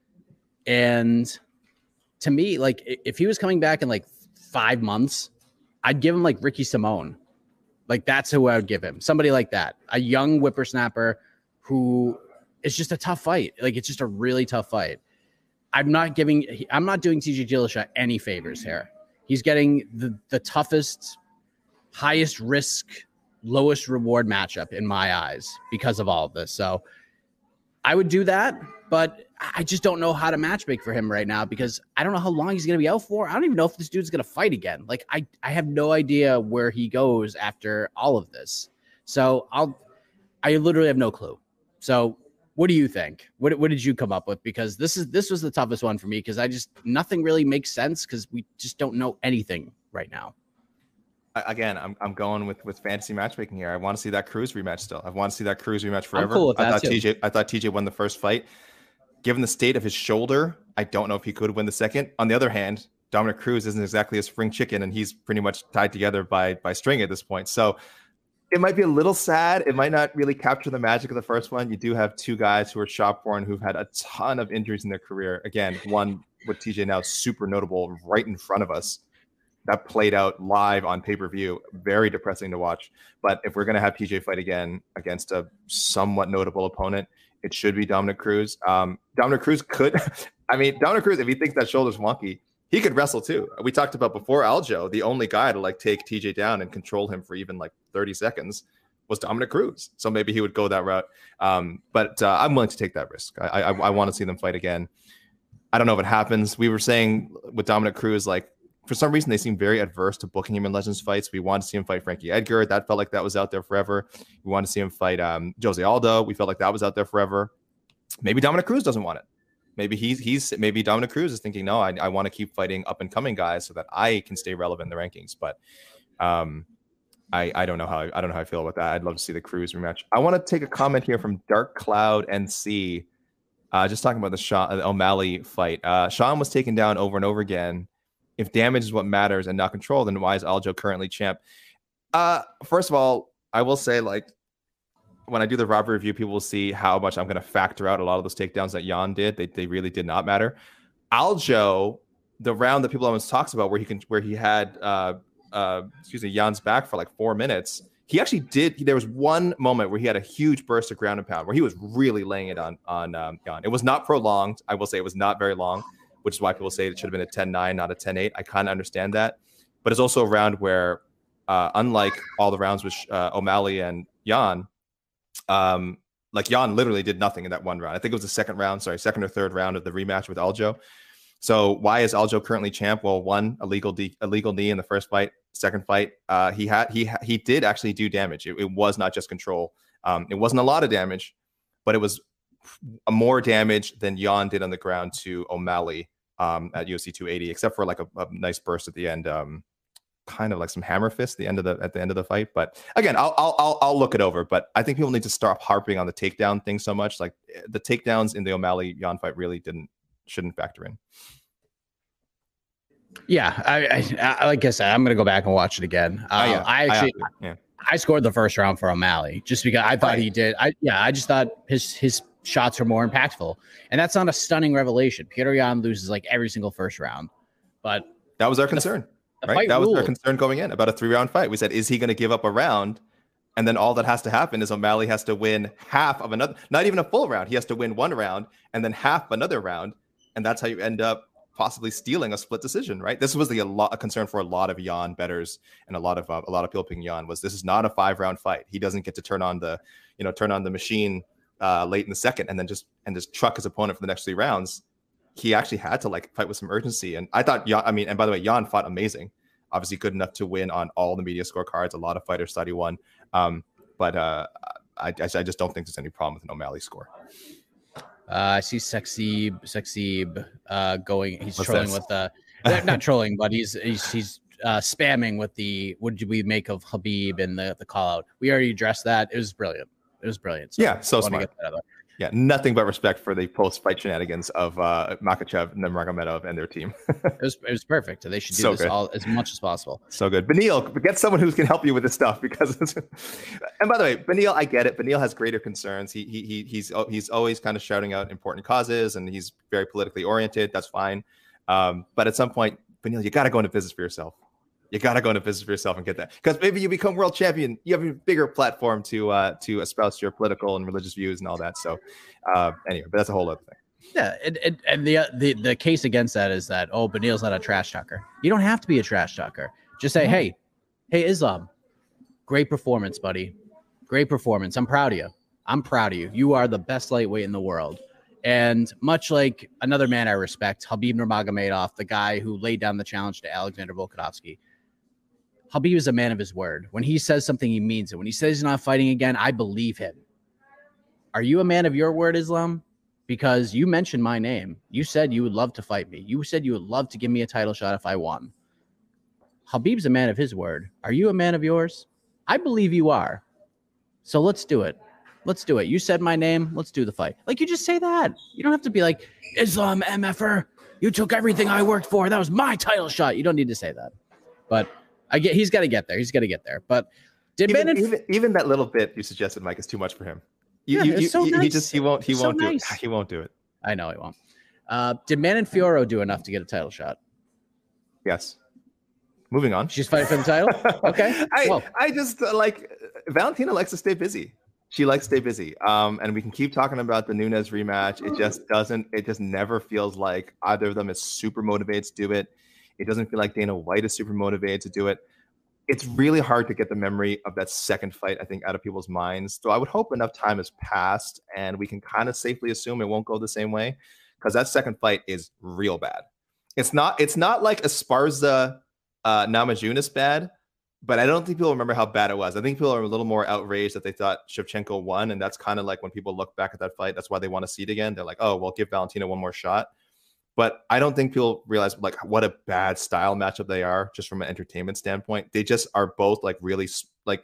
[SPEAKER 5] And to me, like, if he was coming back in like five months, I'd give him like Ricky Simone. Like, that's who I would give him. Somebody like that. A young whippersnapper who is just a tough fight. Like, it's just a really tough fight. I'm not giving, I'm not doing T J Dillashaw any favors here. He's getting the, the toughest, highest risk, lowest reward matchup in my eyes because of all of this. So I would do that, but I just don't know how to matchmake for him right now because I don't know how long he's going to be out for. I don't even know if this dude's going to fight again. Like, I, I have no idea where he goes after all of this. So I'll, I literally have no clue. So what do you think? What, what did you come up with? Because this is, this was the toughest one for me because I just, nothing really makes sense because we just don't know anything right now.
[SPEAKER 6] Again, I'm I'm going with, with fantasy matchmaking here. I want to see that Cruz rematch still. I want to see that Cruz rematch forever.
[SPEAKER 5] I'm cool with that
[SPEAKER 6] I thought
[SPEAKER 5] too.
[SPEAKER 6] T J I thought T J won the first fight. Given the state of his shoulder, I don't know if he could win the second. On the other hand, Dominic Cruz isn't exactly a spring chicken, and he's pretty much tied together by by string at this point. So it might be a little sad. It might not really capture the magic of the first one. You do have two guys who are shop-born who've had a ton of injuries in their career. Again, one with T J now super notable right in front of us. That played out live on pay-per-view. Very depressing to watch. But if we're going to have T J fight again against a somewhat notable opponent, it should be Dominic Cruz. Um, Dominic Cruz could, I mean, Dominic Cruz, if he thinks that shoulder's wonky, he could wrestle too. We talked about before Aljo, the only guy to like take T J down and control him for even like thirty seconds was Dominic Cruz. So maybe he would go that route. Um, but uh, I'm willing to take that risk. I, I, I want to see them fight again. I don't know if it happens. We were saying with Dominic Cruz, like, for some reason, they seem very adverse to booking him in Legends fights. We wanted to see him fight Frankie Edgar. That felt like that was out there forever. We wanted to see him fight um, Jose Aldo. We felt like that was out there forever. Maybe Dominic Cruz doesn't want it. Maybe he's he's maybe Dominic Cruz is thinking, no, I, I want to keep fighting up and coming guys so that I can stay relevant in the rankings. But um, I I don't know how I, I don't know how I feel about that. I'd love to see the Cruz rematch. I want to take a comment here from Dark Cloud N C. Uh, just talking about the Sean, O'Malley fight. Uh, Sean was taken down over and over again. If damage is what matters and not control, then why is Aljo currently champ? Uh, first of all, I will say, like, when I do the robbery review, people will see how much I'm going to factor out a lot of those takedowns that Jan did. They they really did not matter. Aljo, the round that people always talks about, where he can where he had uh uh excuse me Jan's back for like four minutes. He actually did. There was one moment where he had a huge burst of ground and pound where he was really laying it on on um, Jan. It was not prolonged. I will say it was not very long, which is why people say it should have been a ten nine, not a ten eight. I kind of understand that. But it's also a round where, uh, unlike all the rounds with uh, O'Malley and Jan, um, like Jan literally did nothing in that one round. I think it was the second round, sorry, second or third round of the rematch with Aljo. So why is Aljo currently champ? Well, one, illegal de- illegal knee in the first fight. Second fight, uh, he had he he did actually do damage. It, it was not just control. Um, it wasn't a lot of damage, but it was more damage than Jan did on the ground to O'Malley um, at U F C two eighty, except for like a, a nice burst at the end, um, kind of like some hammer fist at the end of the at the end of the fight. But again, I'll I'll I'll look it over. But I think people need to stop harping on the takedown thing so much. Like the takedowns in the O'Malley Jan fight really didn't shouldn't factor in.
[SPEAKER 5] Yeah, I, I, I like I said, I'm gonna go back and watch it again. Uh,
[SPEAKER 6] oh, yeah.
[SPEAKER 5] I actually,
[SPEAKER 6] I, yeah.
[SPEAKER 5] I scored the first round for O'Malley just because I thought
[SPEAKER 6] right.
[SPEAKER 5] he did. I yeah, I just thought his his shots were more impactful, and that's not a stunning revelation. Petr Yan loses like every single first round, but
[SPEAKER 6] that was our concern,
[SPEAKER 5] the,
[SPEAKER 6] the
[SPEAKER 5] right?
[SPEAKER 6] That
[SPEAKER 5] ruled.
[SPEAKER 6] was our concern going in about a three round fight. We said, is he going to give up a round? And then all that has to happen is O'Malley has to win half of another, not even a full round. He has to win one round and then half another round, and that's how you end up possibly stealing a split decision, right? This was the a lot a concern for a lot of Jan bettors and a lot of uh, a lot of people picking Jan was this is not a five round fight. He doesn't get to turn on the you know turn on the machine uh, late in the second and then just and just truck his opponent for the next three rounds. He actually had to like fight with some urgency, and I thought Jan, I mean, and by the way, Jan fought amazing. Obviously, good enough to win on all the media scorecards. A lot of fighters thought he won, um, but uh, I, I just don't think there's any problem with an O'Malley score.
[SPEAKER 5] Uh, I see Sexy Sexy uh, going. He's
[SPEAKER 6] What's
[SPEAKER 5] trolling
[SPEAKER 6] this?
[SPEAKER 5] with the not trolling, but he's he's he's uh, spamming with the what did we make of Habib and the the call out. We already addressed that. It was brilliant. It was brilliant. So
[SPEAKER 6] yeah, so smart. Yeah, nothing but respect for the post-fight shenanigans of uh, Makhachev, Nurmagomedov, and their team.
[SPEAKER 5] it was it was perfect. They should do so this good. all as much as possible.
[SPEAKER 6] So good. Beneil, get someone who can help you with this stuff because. And by the way, Beneil, I get it. Beneil has greater concerns. He he he he's he's always kind of shouting out important causes, and he's very politically oriented. That's fine. Um, but at some point, Beneil, you got to go into business for yourself. You got to go into business for yourself and get that, because maybe you become world champion. You have a bigger platform to uh, to espouse your political and religious views and all that. So uh, anyway, but that's a whole other thing.
[SPEAKER 5] Yeah, and, and, and the, the the case against that is that, oh, Beneil's not a trash talker. You don't have to be a trash talker. Just say, mm-hmm. hey, hey, Islam, great performance, buddy. Great performance. I'm proud of you. I'm proud of you. You are the best lightweight in the world. And much like another man I respect, Khabib Nurmagomedov, the guy who laid down the challenge to Alexander Volkanovski, Khabib is a man of his word. When he says something, he means it. When he says he's not fighting again, I believe him. Are you a man of your word, Islam? Because you mentioned my name. You said you would love to fight me. You said you would love to give me a title shot if I won. Khabib's a man of his word. Are you a man of yours? I believe you are. So let's do it. Let's do it. You said my name. Let's do the fight. Like, you just say that. You don't have to be like, Islam M F R, you took everything I worked for. That was my title shot. You don't need to say that. But I get he's got to get there. He's got to get there. But did
[SPEAKER 6] even,
[SPEAKER 5] Ben and
[SPEAKER 6] even, even that little bit you suggested, Mike, is too much for him. You,
[SPEAKER 5] yeah,
[SPEAKER 6] you,
[SPEAKER 5] it's
[SPEAKER 6] you,
[SPEAKER 5] so
[SPEAKER 6] you,
[SPEAKER 5] nice.
[SPEAKER 6] He just he won't he
[SPEAKER 5] it's
[SPEAKER 6] won't
[SPEAKER 5] so
[SPEAKER 6] do
[SPEAKER 5] nice.
[SPEAKER 6] it. He won't do it.
[SPEAKER 5] I know he won't. Uh, did Manon Fiorot do enough to get a title shot?
[SPEAKER 6] Yes. Moving on.
[SPEAKER 5] She's fighting for the title. Okay.
[SPEAKER 6] I
[SPEAKER 5] well.
[SPEAKER 6] I just uh, like Valentina likes to stay busy. She likes to stay busy. Um, and we can keep talking about the Nunes rematch. It just doesn't. It just never feels like either of them is super motivated to do it. It doesn't feel like Dana White is super motivated to do it. It's really hard to get the memory of that second fight, I think, out of people's minds. So I would hope enough time has passed and we can kind of safely assume it won't go the same way, because that second fight is real bad. It's not. It's not like Esparza uh, Namajunas bad, but I don't think people remember how bad it was. I think people are a little more outraged that they thought Shevchenko won, and that's kind of like when people look back at that fight, that's why they want to see it again. They're like, oh, well, give Valentina one more shot. But I don't think people realize like what a bad style matchup they are just from an entertainment standpoint. They just are both like really like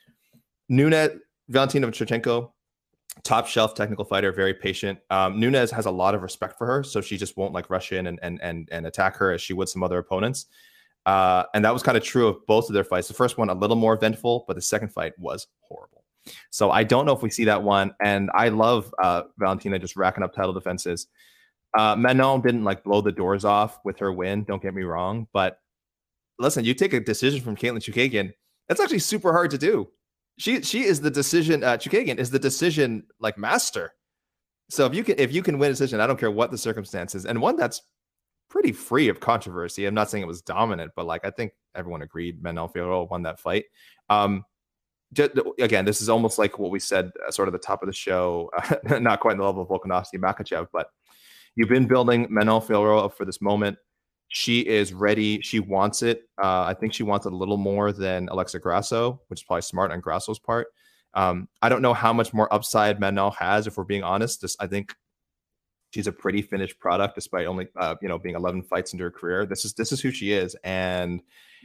[SPEAKER 6] Nunes, Valentina Shevchenko, top shelf technical fighter, very patient. Um, Nunes has a lot of respect for her, so she just won't like rush in and and and, and attack her as she would some other opponents. Uh, and that was kind of true of both of their fights. The first one a little more eventful, but the second fight was horrible. So I don't know if we see that one. And I love uh, Valentina just racking up title defenses. Uh, Manon didn't like blow the doors off with her win. Don't get me wrong, but listen, you take a decision from Caitlin Chookagian. That's actually super hard to do. She she is the decision. Uh, Chookagian is the decision like master. So if you can if you can win a decision, I don't care what the circumstances, and one that's pretty free of controversy. I'm not saying it was dominant, but like I think everyone agreed Manon Fiorot won that fight. Um, just, again, this is almost like what we said, uh, sort of the top of the show. Uh, not quite the level of Volkanovski, Makhachev, but you've been building Manon Fiorot up for this moment. She is ready. She wants it. Uh, I think she wants it a little more than Alexa Grasso, which is probably smart on Grasso's part. Um, I don't know how much more upside Manon has, if we're being honest. Just, I think she's a pretty finished product, despite only uh, you know being eleven fights into her career. This is this is who she is, and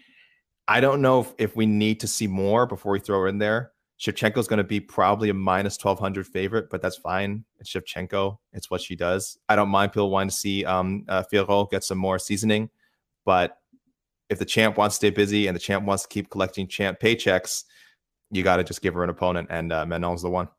[SPEAKER 6] I don't know if, if we need to see more before we throw her in there. Shevchenko is going to be probably a minus twelve hundred favorite, but that's fine. It's Shevchenko. It's what she does. I don't mind people wanting to see um, uh, Fiorot get some more seasoning, but if the champ wants to stay busy and the champ wants to keep collecting champ paychecks, you got to just give her an opponent, and uh, Manon's the one.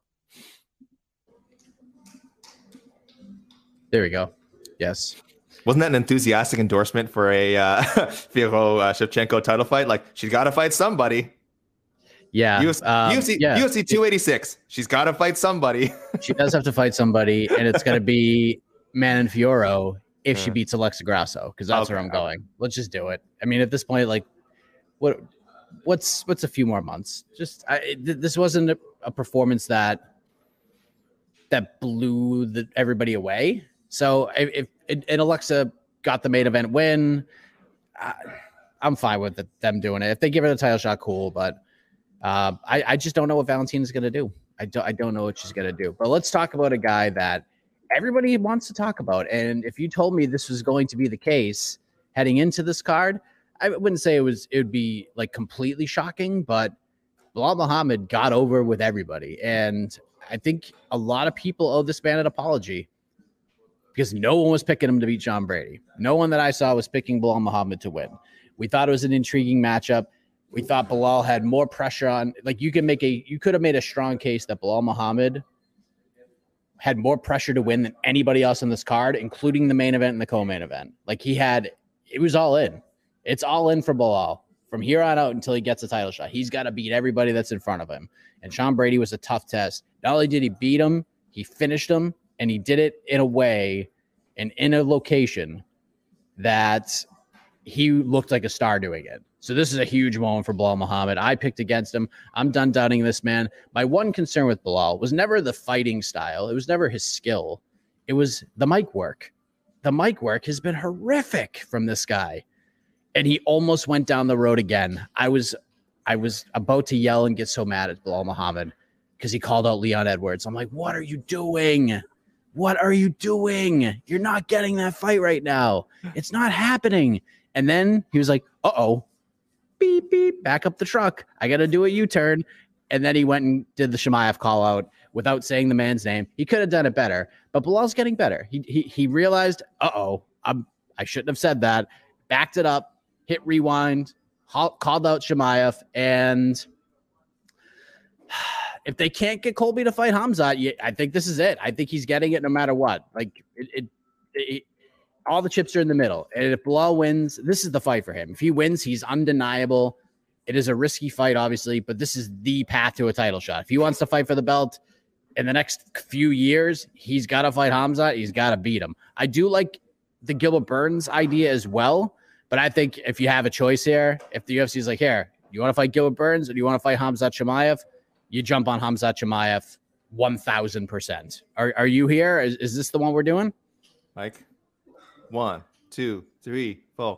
[SPEAKER 5] There we go. Yes.
[SPEAKER 6] Wasn't that an enthusiastic endorsement for a uh, Fiorot uh, Shevchenko title fight? Like, she's got to fight somebody.
[SPEAKER 5] Yeah.
[SPEAKER 6] U F C,
[SPEAKER 5] um,
[SPEAKER 6] U F C,
[SPEAKER 5] yeah.
[SPEAKER 6] U F C two eighty-six. She's got to fight somebody.
[SPEAKER 5] She does have to fight somebody, and it's going to be Manon Fiorot if she
[SPEAKER 6] Yeah.
[SPEAKER 5] beats Alexa Grasso, because that's
[SPEAKER 6] Okay,
[SPEAKER 5] where I'm
[SPEAKER 6] okay.
[SPEAKER 5] going. Let's just do it. I mean, at this point, like, what, what's what's a few more months? Just I, th- this wasn't a, a performance that that blew the, everybody away. So if, if and Alexa got the main event win, I, I'm fine with it, them doing it. If they give her the title shot, cool. But uh, I, I just don't know what Valentina's going to do. I don't I don't know what she's going to do. But let's talk about a guy that everybody wants to talk about. And if you told me this was going to be the case heading into this card, I wouldn't say it was. It would be like completely shocking, but Bilal Muhammad got over with everybody. And I think a lot of people owe this man an apology because no one was picking him to beat Sean Brady. No one that I saw was picking Bilal Muhammad to win. We thought it was an intriguing matchup. We thought Bilal had more pressure on, like you can make a, you could have made a strong case that Bilal Muhammad had more pressure to win than anybody else on this card, including the main event and the co-main event. Like he had, it was all in. It's all in for Bilal from here on out until he gets a title shot. He's got to beat everybody that's in front of him. And Sean Brady was a tough test. Not only did he beat him, he finished him, and he did it in a way and in a location that he looked like a star doing it. So this is a huge moment for Bilal Muhammad. I picked against him. I'm done doubting this man. My one concern with Bilal was never the fighting style. It was never his skill. It was the mic work. The mic work has been horrific from this guy. And he almost went down the road again. I was I was about to yell and get so mad at Bilal Muhammad because he called out Leon Edwards. I'm like, what are you doing? What are you doing? You're not getting that fight right now. It's not happening. And then he was like, uh-oh. Beep, beep, back up the truck. I got to do a U-turn. And then he went and did the Chimaev call out without saying the man's name. He could have done it better, but Bilal's getting better. He he, he realized, uh-oh, I'm, I shouldn't have said that. Backed it up, hit rewind, ha- called out Chimaev. And if they can't get Colby to fight Khamzat, I think this is it. I think he's getting it no matter what. Like it, it, it all the chips are in the middle. And if Bilal wins, this is the fight for him. If he wins, he's undeniable. It is a risky fight, obviously, but this is the path to a title shot. If he wants to fight for the belt in the next few years, he's got to fight Khamzat. He's got to beat him. I do like the Gilbert Burns idea as well, but I think if you have a choice here, if the U F C is like, here, you want to fight Gilbert Burns or do you want to fight Khamzat Chimaev? You jump on Khamzat Chimaev one thousand percent. Are, are you here? Is, is this the one we're doing?
[SPEAKER 6] Mike? One, two, three, four.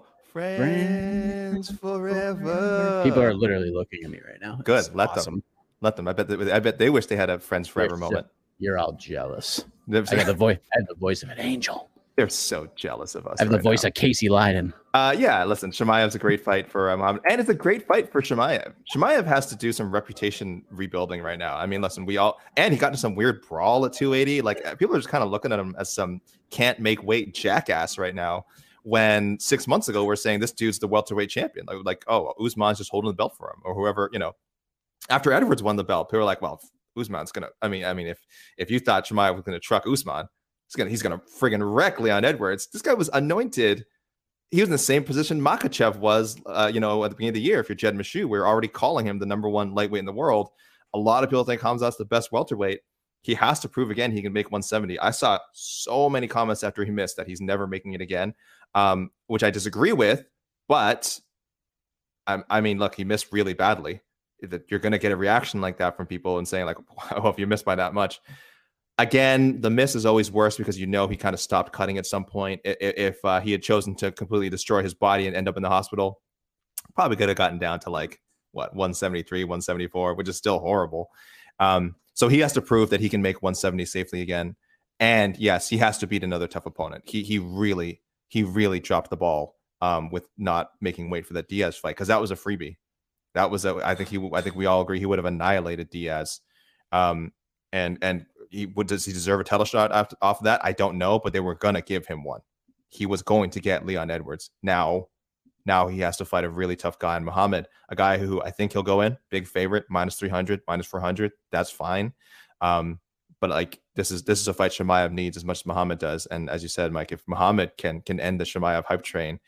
[SPEAKER 6] Friends, Friends forever.
[SPEAKER 5] People are literally looking at me right now.
[SPEAKER 6] Good.
[SPEAKER 5] It's
[SPEAKER 6] Let
[SPEAKER 5] awesome.
[SPEAKER 6] them. Let them. I bet. They, I bet they wish they had a friends forever
[SPEAKER 5] You're
[SPEAKER 6] moment.
[SPEAKER 5] So, you're all jealous.
[SPEAKER 6] They're,
[SPEAKER 5] I got the voice. I have the voice of an angel.
[SPEAKER 6] They're so jealous of us.
[SPEAKER 5] I have the
[SPEAKER 6] right
[SPEAKER 5] voice
[SPEAKER 6] now.
[SPEAKER 5] of Casey Leydon.
[SPEAKER 6] Uh, yeah. Listen, Chimaev's a great fight for um, and it's a great fight for Chimaev. Chimaev has to do some reputation rebuilding right now. I mean, listen, we all and he got into some weird brawl at two eighty. Like people are just kind of looking at him as some can't make weight jackass right now. When six months ago we're saying this dude's the welterweight champion, like, like oh, Usman's just holding the belt for him, or whoever, you know. After Edwards won the belt, people were like, well, Usman's gonna. I mean, I mean, if if you thought Chimaev was gonna truck Usman, he's gonna he's gonna friggin' wreck Leon Edwards. This guy was anointed. He was in the same position Makhachev was, uh, you know, at the beginning of the year. If you're Jed Meshew, we we're already calling him the number one lightweight in the world. A lot of people think Khamzat's the best welterweight. He has to prove again he can make one seventy. I saw so many comments after he missed that he's never making it again. Um, which I disagree with, but I, I mean, look, he missed really badly. That you're going to get a reaction like that from people and saying like, "Wow, if you missed by that much." Again, the miss is always worse because you know he kind of stopped cutting at some point. If, if uh, he had chosen to completely destroy his body and end up in the hospital, probably could have gotten down to like what one seventy-three, one seventy-four, which is still horrible. Um, so he has to prove that he can make one seventy safely again. And yes, he has to beat another tough opponent. He he really. He really dropped the ball um, with not making weight for that Diaz fight because that was a freebie. That was a. I think he. I think we all agree he would have annihilated Diaz. Um, and and he would. Does he deserve a title shot off, off of that? I don't know, but they were gonna give him one. He was going to get Leon Edwards. Now, now he has to fight a really tough guy in Muhammad, a guy who I think he'll go in big favorite, minus three hundred, minus four hundred. That's fine. Um, But like this is this is a fight Chimaev needs as much as Muhammad does, and as you said, Mike, if Muhammad can can end the Chimaev hype train,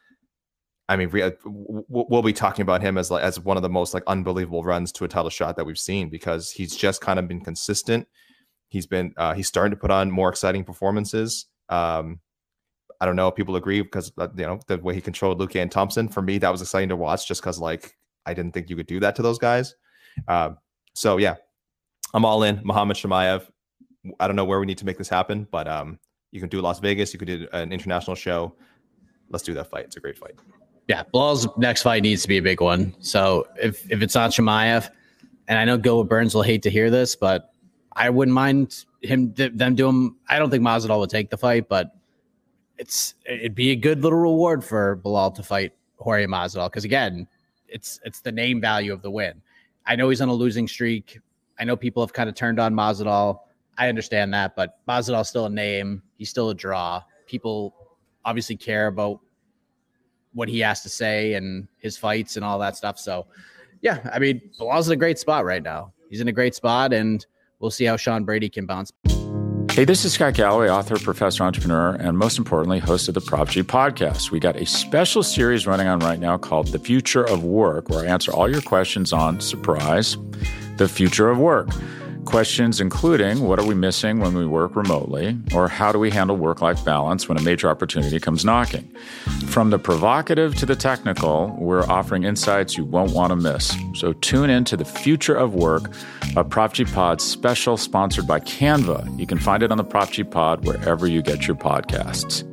[SPEAKER 6] I mean, we, we'll be talking about him as like as one of the most like unbelievable runs to a title shot that we've seen because he's just kind of been consistent. He's been uh, he's starting to put on more exciting performances. Um, I don't know if people agree because uh, you know the way he controlled Luque and Thompson. For me, that was exciting to watch just because like I didn't think you could do that to those guys. Uh, so yeah. I'm all in. Muhammad Chimaev. I don't know where we need to make this happen, but um, you can do Las Vegas. You could do an international show. Let's do that fight. It's a great fight. Yeah,
[SPEAKER 5] Bilal's next fight needs to be a big one. So if if it's not Chimaev, and I know Gilbert Burns will hate to hear this, but I wouldn't mind him them doing. I don't think Masvidal would take the fight, but it's it'd be a good little reward for Bilal to fight Jorge Masvidal because again, it's it's the name value of the win. I know he's on a losing streak. I know people have kind of turned on Masvidal. I understand that, but Masvidal's still a name. He's still a draw. People obviously care about what he has to say and his fights and all that stuff. So, yeah, I mean, Bilal's in a great spot right now. He's in a great spot, and we'll see how Sean Brady can bounce.
[SPEAKER 7] Hey, this is Scott Galloway, author, professor, entrepreneur, and most importantly, host of the Prop G podcast. We got a special series running on right now called The Future of Work, where I answer all your questions on, surprise, the future of work. Questions including, what are we missing when we work remotely? Or how do we handle work-life balance when a major opportunity comes knocking? From the provocative to the technical, we're offering insights you won't want to miss. So tune in to The Future of Work, a Prop G Pod special sponsored by Canva. You can find it on the Prop G Pod wherever you get your podcasts.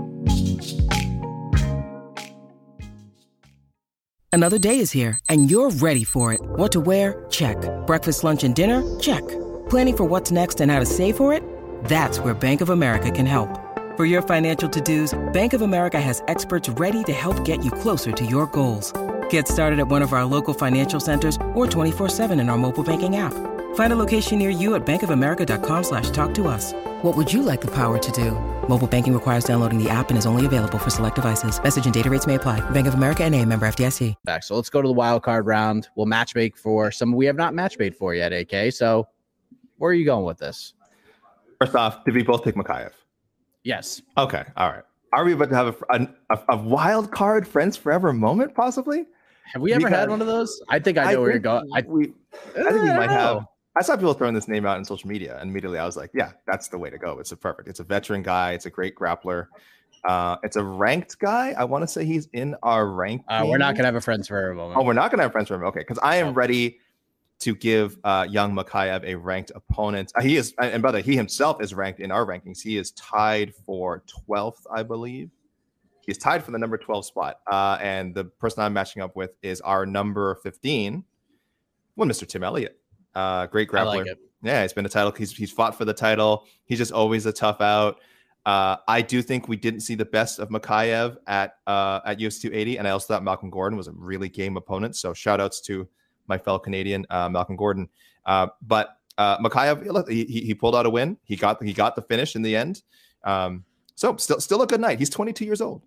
[SPEAKER 8] Another day is here, and you're ready for it. What to wear? Check. Breakfast, lunch, and dinner? Check. Planning for what's next and how to save for it? That's where Bank of America can help. For your financial to-dos, Bank of America has experts ready to help get you closer to your goals. Get started at one of our local financial centers or twenty-four seven in our mobile banking app. Find a location near you at bankofamerica.com slash talk to us. What would you like the power to do? Mobile banking requires downloading the app and is only available for select devices. Message and data rates may apply. Bank of America N A, member F D I C.
[SPEAKER 5] Back. So let's go to the wild card round. We'll match make for some we have not match made for yet, A K. So where are you going with this?
[SPEAKER 6] First off, did we both pick Mokaev?
[SPEAKER 5] Yes.
[SPEAKER 6] Okay. All right. Are we about to have a, a, a wild card friends forever moment, possibly?
[SPEAKER 5] Have we ever because had one of those? I think I know
[SPEAKER 6] I
[SPEAKER 5] where you're going. I,
[SPEAKER 6] we, I think we
[SPEAKER 5] I
[SPEAKER 6] might
[SPEAKER 5] know.
[SPEAKER 6] have. I saw people throwing this name out in social media, and immediately I was like, yeah, that's the way to go. It's a perfect. It's a veteran guy. It's a great grappler. Uh, it's a ranked guy. I want to say he's in our rank.
[SPEAKER 5] Uh, we're not going to have a friends forever moment.
[SPEAKER 6] Oh, we're not going to have friends forever. Okay, because I am ready to give uh, young Mokaev a ranked opponent. Uh, he is, and by the way, he himself is ranked in our rankings. He is tied for twelfth, I believe. He's tied for the number twelve spot. Uh, and the person I'm matching up with is our number fifteen, well, Mister Tim Elliott. Uh, great grappler.
[SPEAKER 5] I like it.
[SPEAKER 6] Yeah, he's been a title. He's he's fought for the title. He's just always a tough out. Uh, I do think we didn't see the best of Mokaev at uh, at U F C two eighty, and I also thought Malcolm Gordon was a really game opponent. So shout outs to my fellow Canadian uh, Malcolm Gordon. Uh, but uh, Mokaev, look, he he pulled out a win. He got he got the finish in the end. Um, so still still a good night. He's twenty-two years old.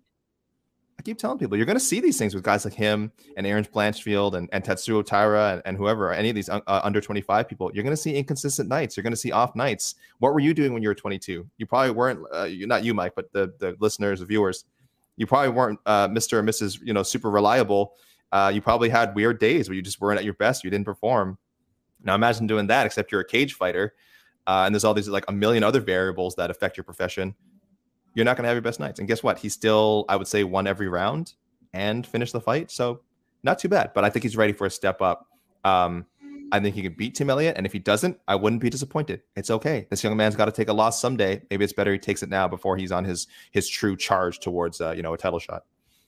[SPEAKER 6] I keep telling people, you're going to see these things with guys like him and Aaron Blanchfield and, and Tetsuo Taira and, and whoever, any of these uh, under twenty-five people. You're going to see inconsistent nights. You're going to see off nights. What were you doing when you were twenty-two? You probably weren't, uh, you, not you, Mike, but the, the listeners, the viewers. You probably weren't uh, Mister or Missus, you know, super reliable. Uh, you probably had weird days where you just weren't at your best. You didn't perform. Now imagine doing that, except you're a cage fighter. Uh, and there's all these like a million other variables that affect your profession. You're not going to have your best nights. And guess what? He still, I would say, won every round and finished the fight. So not too bad. But I think he's ready for a step up. Um, I think he can beat Tim Elliott. And if he doesn't, I wouldn't be disappointed. It's okay. This young man's got to take a loss someday. Maybe it's better he takes it now before he's on his his true charge towards uh, you know, a title shot.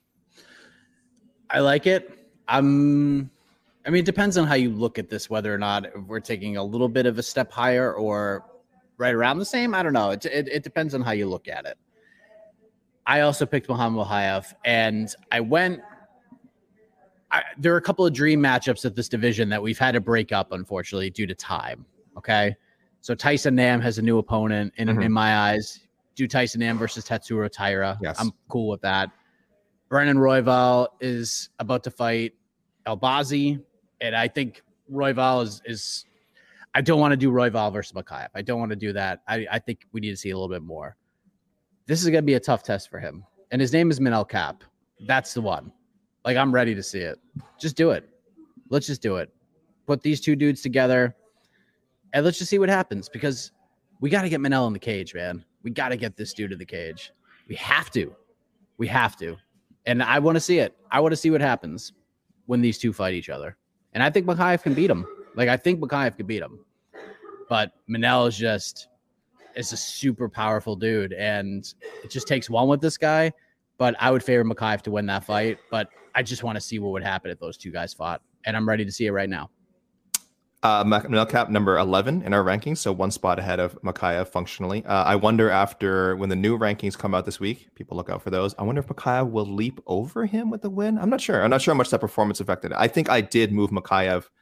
[SPEAKER 5] I like it. I'm, I mean, it depends on how you look at this, whether or not we're taking a little bit of a step higher or right around the same. I don't know. It, it, it depends on how you look at it. I also picked Muhammad Mokaev, and I went I, – there are a couple of dream matchups at this division that we've had to break up, unfortunately, due to time, okay? So Tyson Nam has a new opponent in, mm-hmm. in my eyes. Do Tyson Nam versus Tetsuro Taira.
[SPEAKER 6] Yes.
[SPEAKER 5] I'm cool with that. Brennan Royval is about to fight Albazi, and I think Royval is is – I don't want to do Royval versus Mokaev. I don't want to do that. I, I think we need to see a little bit more. This is going to be a tough test for him. And his name is Manel Kape. That's the one. Like, I'm ready to see it. Just do it. Let's just do it. Put these two dudes together, and let's just see what happens, because we got to get Manel in the cage, man. We got to get this dude in the cage. We have to. We have to. And I want to see it. I want to see what happens when these two fight each other. And I think Mokaev can beat him. Like, I think Mokaev can beat him. But Manel is just... is a super powerful dude, and it just takes one with this guy. But I would favor Mokaev to win that fight. But I just want to see what would happen if those two guys fought, and I'm ready to see it right now.
[SPEAKER 6] Uh, Manel Kape number eleven in our rankings, so one spot ahead of Mokaev functionally. Uh, I wonder after when the new rankings come out this week, people look out for those. I wonder if Mokaev will leap over him with the win. I'm not sure. I'm not sure how much that performance affected it. I think I did move Mokaev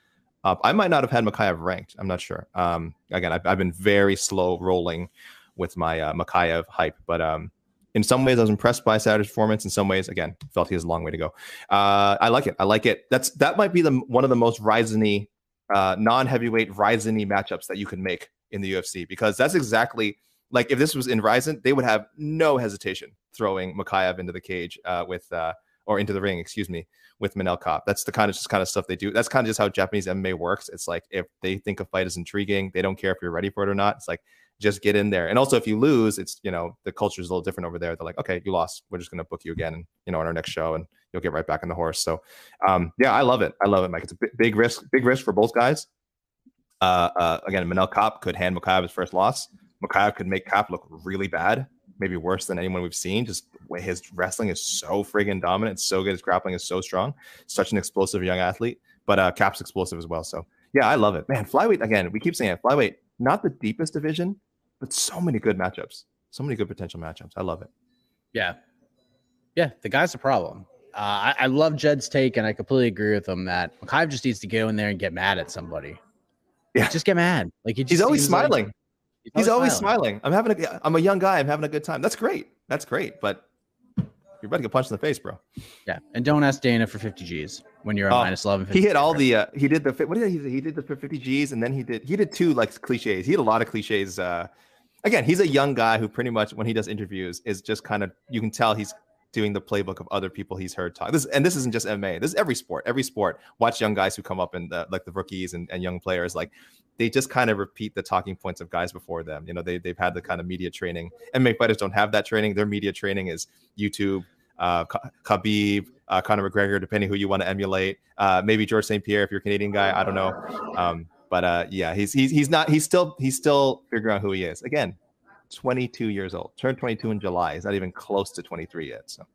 [SPEAKER 6] up. I might not have had Mikhaev ranked. I'm not sure. Um, again, I've, I've been very slow rolling with my uh, Mikhaev hype, but um, in some ways I was impressed by Saturday's performance. In some ways, again, felt he has a long way to go. Uh, I like it. I like it. That's that might be the one of the most Ryzen-y, uh, non-heavyweight Ryzen-y matchups that you can make in the U F C, because that's exactly like if this was in Ryzen, they would have no hesitation throwing Mikhaev into the cage uh, with uh, or into the ring, excuse me, with Manel Kape. That's the kind of just kind of stuff they do. That's kind of just how Japanese M M A works. It's like if they think a fight is intriguing, they don't care if you're ready for it or not. It's like just get in there. And also if you lose, it's, you know, the culture is a little different over there. They're like, okay, you lost. We're just going to book you again, and you know, on our next show, and you'll get right back on the horse. So um, yeah, I love it. I love it, Mike. It's a big, big risk, big risk for both guys. Uh, uh, again, Manel Kape could hand Mikhaev his first loss. Mikhaev could make Kape look really bad, maybe worse than anyone we've seen. Just his wrestling is so friggin' dominant, so good. His grappling is so strong. Such an explosive young athlete, but uh, Kape's explosive as well. So yeah, I love it, man. Flyweight, again, we keep saying it. Flyweight, not the deepest division, but so many good matchups, so many good potential matchups. I love it.
[SPEAKER 5] Yeah, yeah, the guy's a problem. Uh, I, I love Jed's take, and I completely agree with him that Mikhaev just needs to go in there and get mad at somebody. Yeah, just get mad. Like he just
[SPEAKER 6] he's always smiling.
[SPEAKER 5] Like,
[SPEAKER 6] he's, he's always, always smiling. smiling. I'm having a. I'm a young guy. I'm having a good time. That's great. That's great. But you're about to get punched in the face, bro.
[SPEAKER 5] Yeah, and don't ask Dana for fifty G's when you're at uh, minus eleven.
[SPEAKER 6] He hit all the. Uh, he did the. What did he? He did the fifty G's, and then he did. He did two like cliches. He had a lot of cliches. Uh, again, he's a young guy who pretty much when he does interviews is just kind of, you can tell he's doing the playbook of other people he's heard talk. This and this isn't just M M A. This is every sport. Every sport. Watch young guys who come up and like the rookies and, and young players. Like they just kind of repeat the talking points of guys before them. You know, they they've had the kind of media training. M M A fighters don't have that training. Their media training is YouTube, uh, Khabib, uh, Conor McGregor, depending who you want to emulate. Uh, maybe George Saint Pierre if you're a Canadian guy. I don't know. Um, but uh, yeah, he's he's he's not. He's still he's still figuring out who he is. Again, twenty-two years old. Turned twenty-two in July. He's not even close to twenty-three yet. So.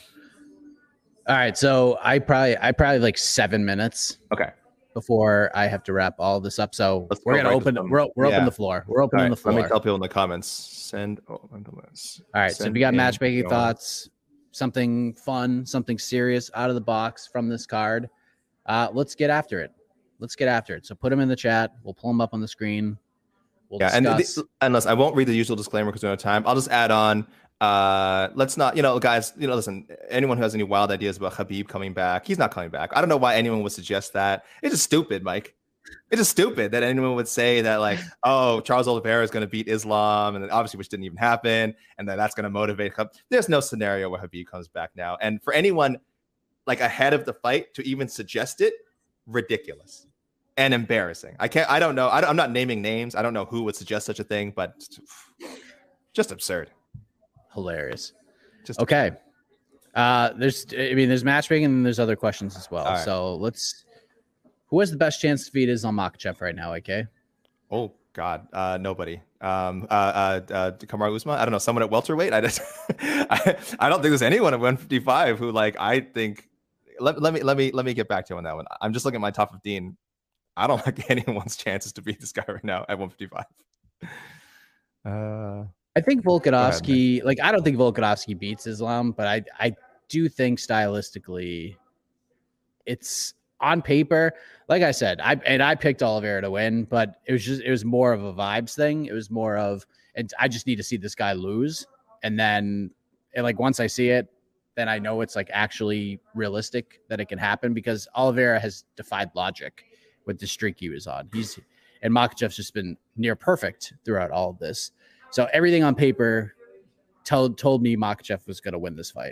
[SPEAKER 5] All right, so I probably I probably have like seven minutes.
[SPEAKER 6] Okay.
[SPEAKER 5] Before I have to wrap all this up, so
[SPEAKER 6] Let's
[SPEAKER 5] we're
[SPEAKER 6] go
[SPEAKER 5] gonna
[SPEAKER 6] right
[SPEAKER 5] open.
[SPEAKER 6] to some-
[SPEAKER 5] We're we're
[SPEAKER 6] yeah.
[SPEAKER 5] open the floor. We're opening
[SPEAKER 6] All right,
[SPEAKER 5] the floor.
[SPEAKER 6] let me tell people in the comments. Send. Oh, on the list.
[SPEAKER 5] All right, so
[SPEAKER 6] Send
[SPEAKER 5] if you got
[SPEAKER 6] in
[SPEAKER 5] matchmaking
[SPEAKER 6] your-
[SPEAKER 5] thoughts, something fun, something serious out of the box from this card, uh, let's get after it. Let's get after it. So put them in the chat. We'll pull them up on the screen. We'll
[SPEAKER 6] Yeah, and
[SPEAKER 5] discuss.
[SPEAKER 6] th- unless I won't read the usual disclaimer because we don't have time, I'll just add on. Uh, let's not, you know, guys, you know, listen, anyone who has any wild ideas about Khabib coming back, he's not coming back. I don't know why anyone would suggest that. It's just stupid, Mike. It's just stupid that anyone would say that, like, oh, Charles Oliveira is going to beat Islam, and then obviously, which didn't even happen, and then that's going to motivate Khabib. There's no scenario where Khabib comes back now. And for anyone like ahead of the fight to even suggest it, ridiculous and embarrassing. I can't, I don't know. I don't, I'm not naming names. I don't know who would suggest such a thing, but just absurd.
[SPEAKER 5] Hilarious.
[SPEAKER 6] Just
[SPEAKER 5] okay. Uh, there's, I mean, there's matchmaking and there's other questions as well.
[SPEAKER 6] Right.
[SPEAKER 5] So let's, who has the best chance to beat Islam Makhachev right now, A K?
[SPEAKER 6] Oh God, uh, nobody. Um, uh, uh, uh, Kamaru Usman. I don't know. Someone at welterweight. I just, I, I don't think there's anyone at one fifty-five who like I think. Let, let me let me let me get back to you on that one. I'm just looking at my top fifteen. I don't like anyone's chances to beat this guy right now at one fifty-five. Uh.
[SPEAKER 5] I think Volkanovski, like, I don't think Volkanovski beats Islam, but I, I do think stylistically it's on paper. Like I said, I, and I picked Oliveira to win, but it was just, it was more of a vibes thing. It was more of, and I just need to see this guy lose. And then and like, once I see it, then I know it's like actually realistic that it can happen because Oliveira has defied logic with the streak he was on. He's, and Makhachev's just been near perfect throughout all of this. So everything on paper told told me Makhachev was going to win this fight.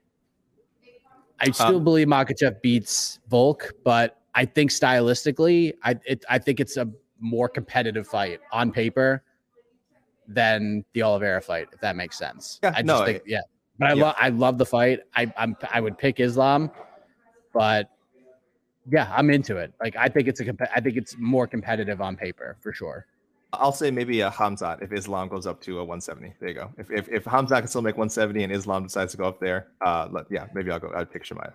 [SPEAKER 5] I still um, believe Makhachev beats Volk, but I think stylistically, I it, I think it's a more competitive fight on paper than the Oliveira fight, if that makes sense.
[SPEAKER 6] Yeah,
[SPEAKER 5] I just
[SPEAKER 6] no,
[SPEAKER 5] think,
[SPEAKER 6] it,
[SPEAKER 5] yeah. But I
[SPEAKER 6] yeah.
[SPEAKER 5] love I love the fight. I I'm I would pick Islam, but yeah, I'm into it. Like I think it's a comp- I think it's more competitive on paper for sure.
[SPEAKER 6] I'll say maybe a Khamzat if Islam goes up to a one seventy. There you go. If if if Khamzat can still make one seventy and Islam decides to go up there, uh, let, yeah, maybe I'll go. I'd pick Chimaev.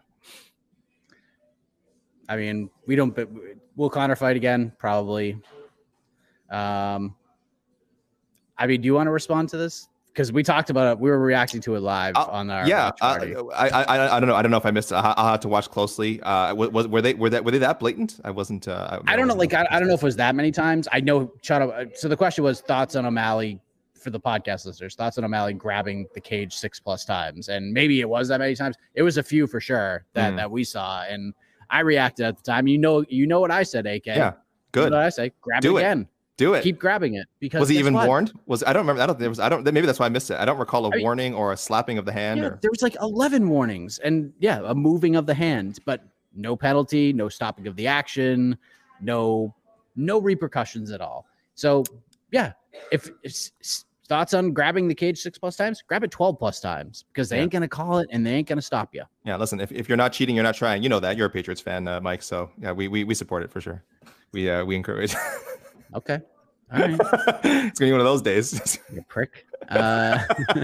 [SPEAKER 5] I mean, we don't. Will Conor fight again? Probably. Um, I mean, do you want to respond to this because we talked about it. We were reacting to it live
[SPEAKER 6] uh,
[SPEAKER 5] on our
[SPEAKER 6] yeah.
[SPEAKER 5] watch party.
[SPEAKER 6] Uh, I, I I don't know. I don't know if I missed it. I, I'll have to watch closely. Uh, was were they were that were they that blatant? I wasn't. Uh, I,
[SPEAKER 5] I don't know.
[SPEAKER 6] wasn't
[SPEAKER 5] Like I, I don't know if it was that many times. I know. Shut up. So the question was thoughts on O'Malley for the podcast listeners. Thoughts on O'Malley grabbing the cage six plus times, and maybe it was that many times. It was a few for sure that
[SPEAKER 6] Mm.
[SPEAKER 5] that we saw, and I reacted at the time. You know, you know what I said, A K.
[SPEAKER 6] Yeah, good.
[SPEAKER 5] You know what I say? Grab
[SPEAKER 6] Do
[SPEAKER 5] it
[SPEAKER 6] it.
[SPEAKER 5] again.
[SPEAKER 6] Do it.
[SPEAKER 5] Keep grabbing it because
[SPEAKER 6] Was he
[SPEAKER 5] guess
[SPEAKER 6] even
[SPEAKER 5] what?
[SPEAKER 6] warned? Was I don't remember. I don't. There was. I don't. Maybe that's why I missed it. I don't recall a
[SPEAKER 5] I mean-
[SPEAKER 6] warning or a slapping of the hand.
[SPEAKER 5] Yeah,
[SPEAKER 6] or
[SPEAKER 5] there was like eleven warnings and yeah, a moving of the hand, but no penalty, no stopping of the action, no no repercussions at all. So yeah, if, if thoughts on grabbing the cage six plus times, grab it twelve plus times because they
[SPEAKER 6] Yeah.
[SPEAKER 5] ain't gonna call it and they ain't gonna stop you.
[SPEAKER 6] Yeah, listen. If, if you're not cheating, you're not trying. You know that. You're a Patriots fan, uh, Mike. So yeah, we we we support it for sure. We uh we encourage.
[SPEAKER 5] Okay, all right,
[SPEAKER 6] It's gonna be one of those days.
[SPEAKER 5] you prick. Uh,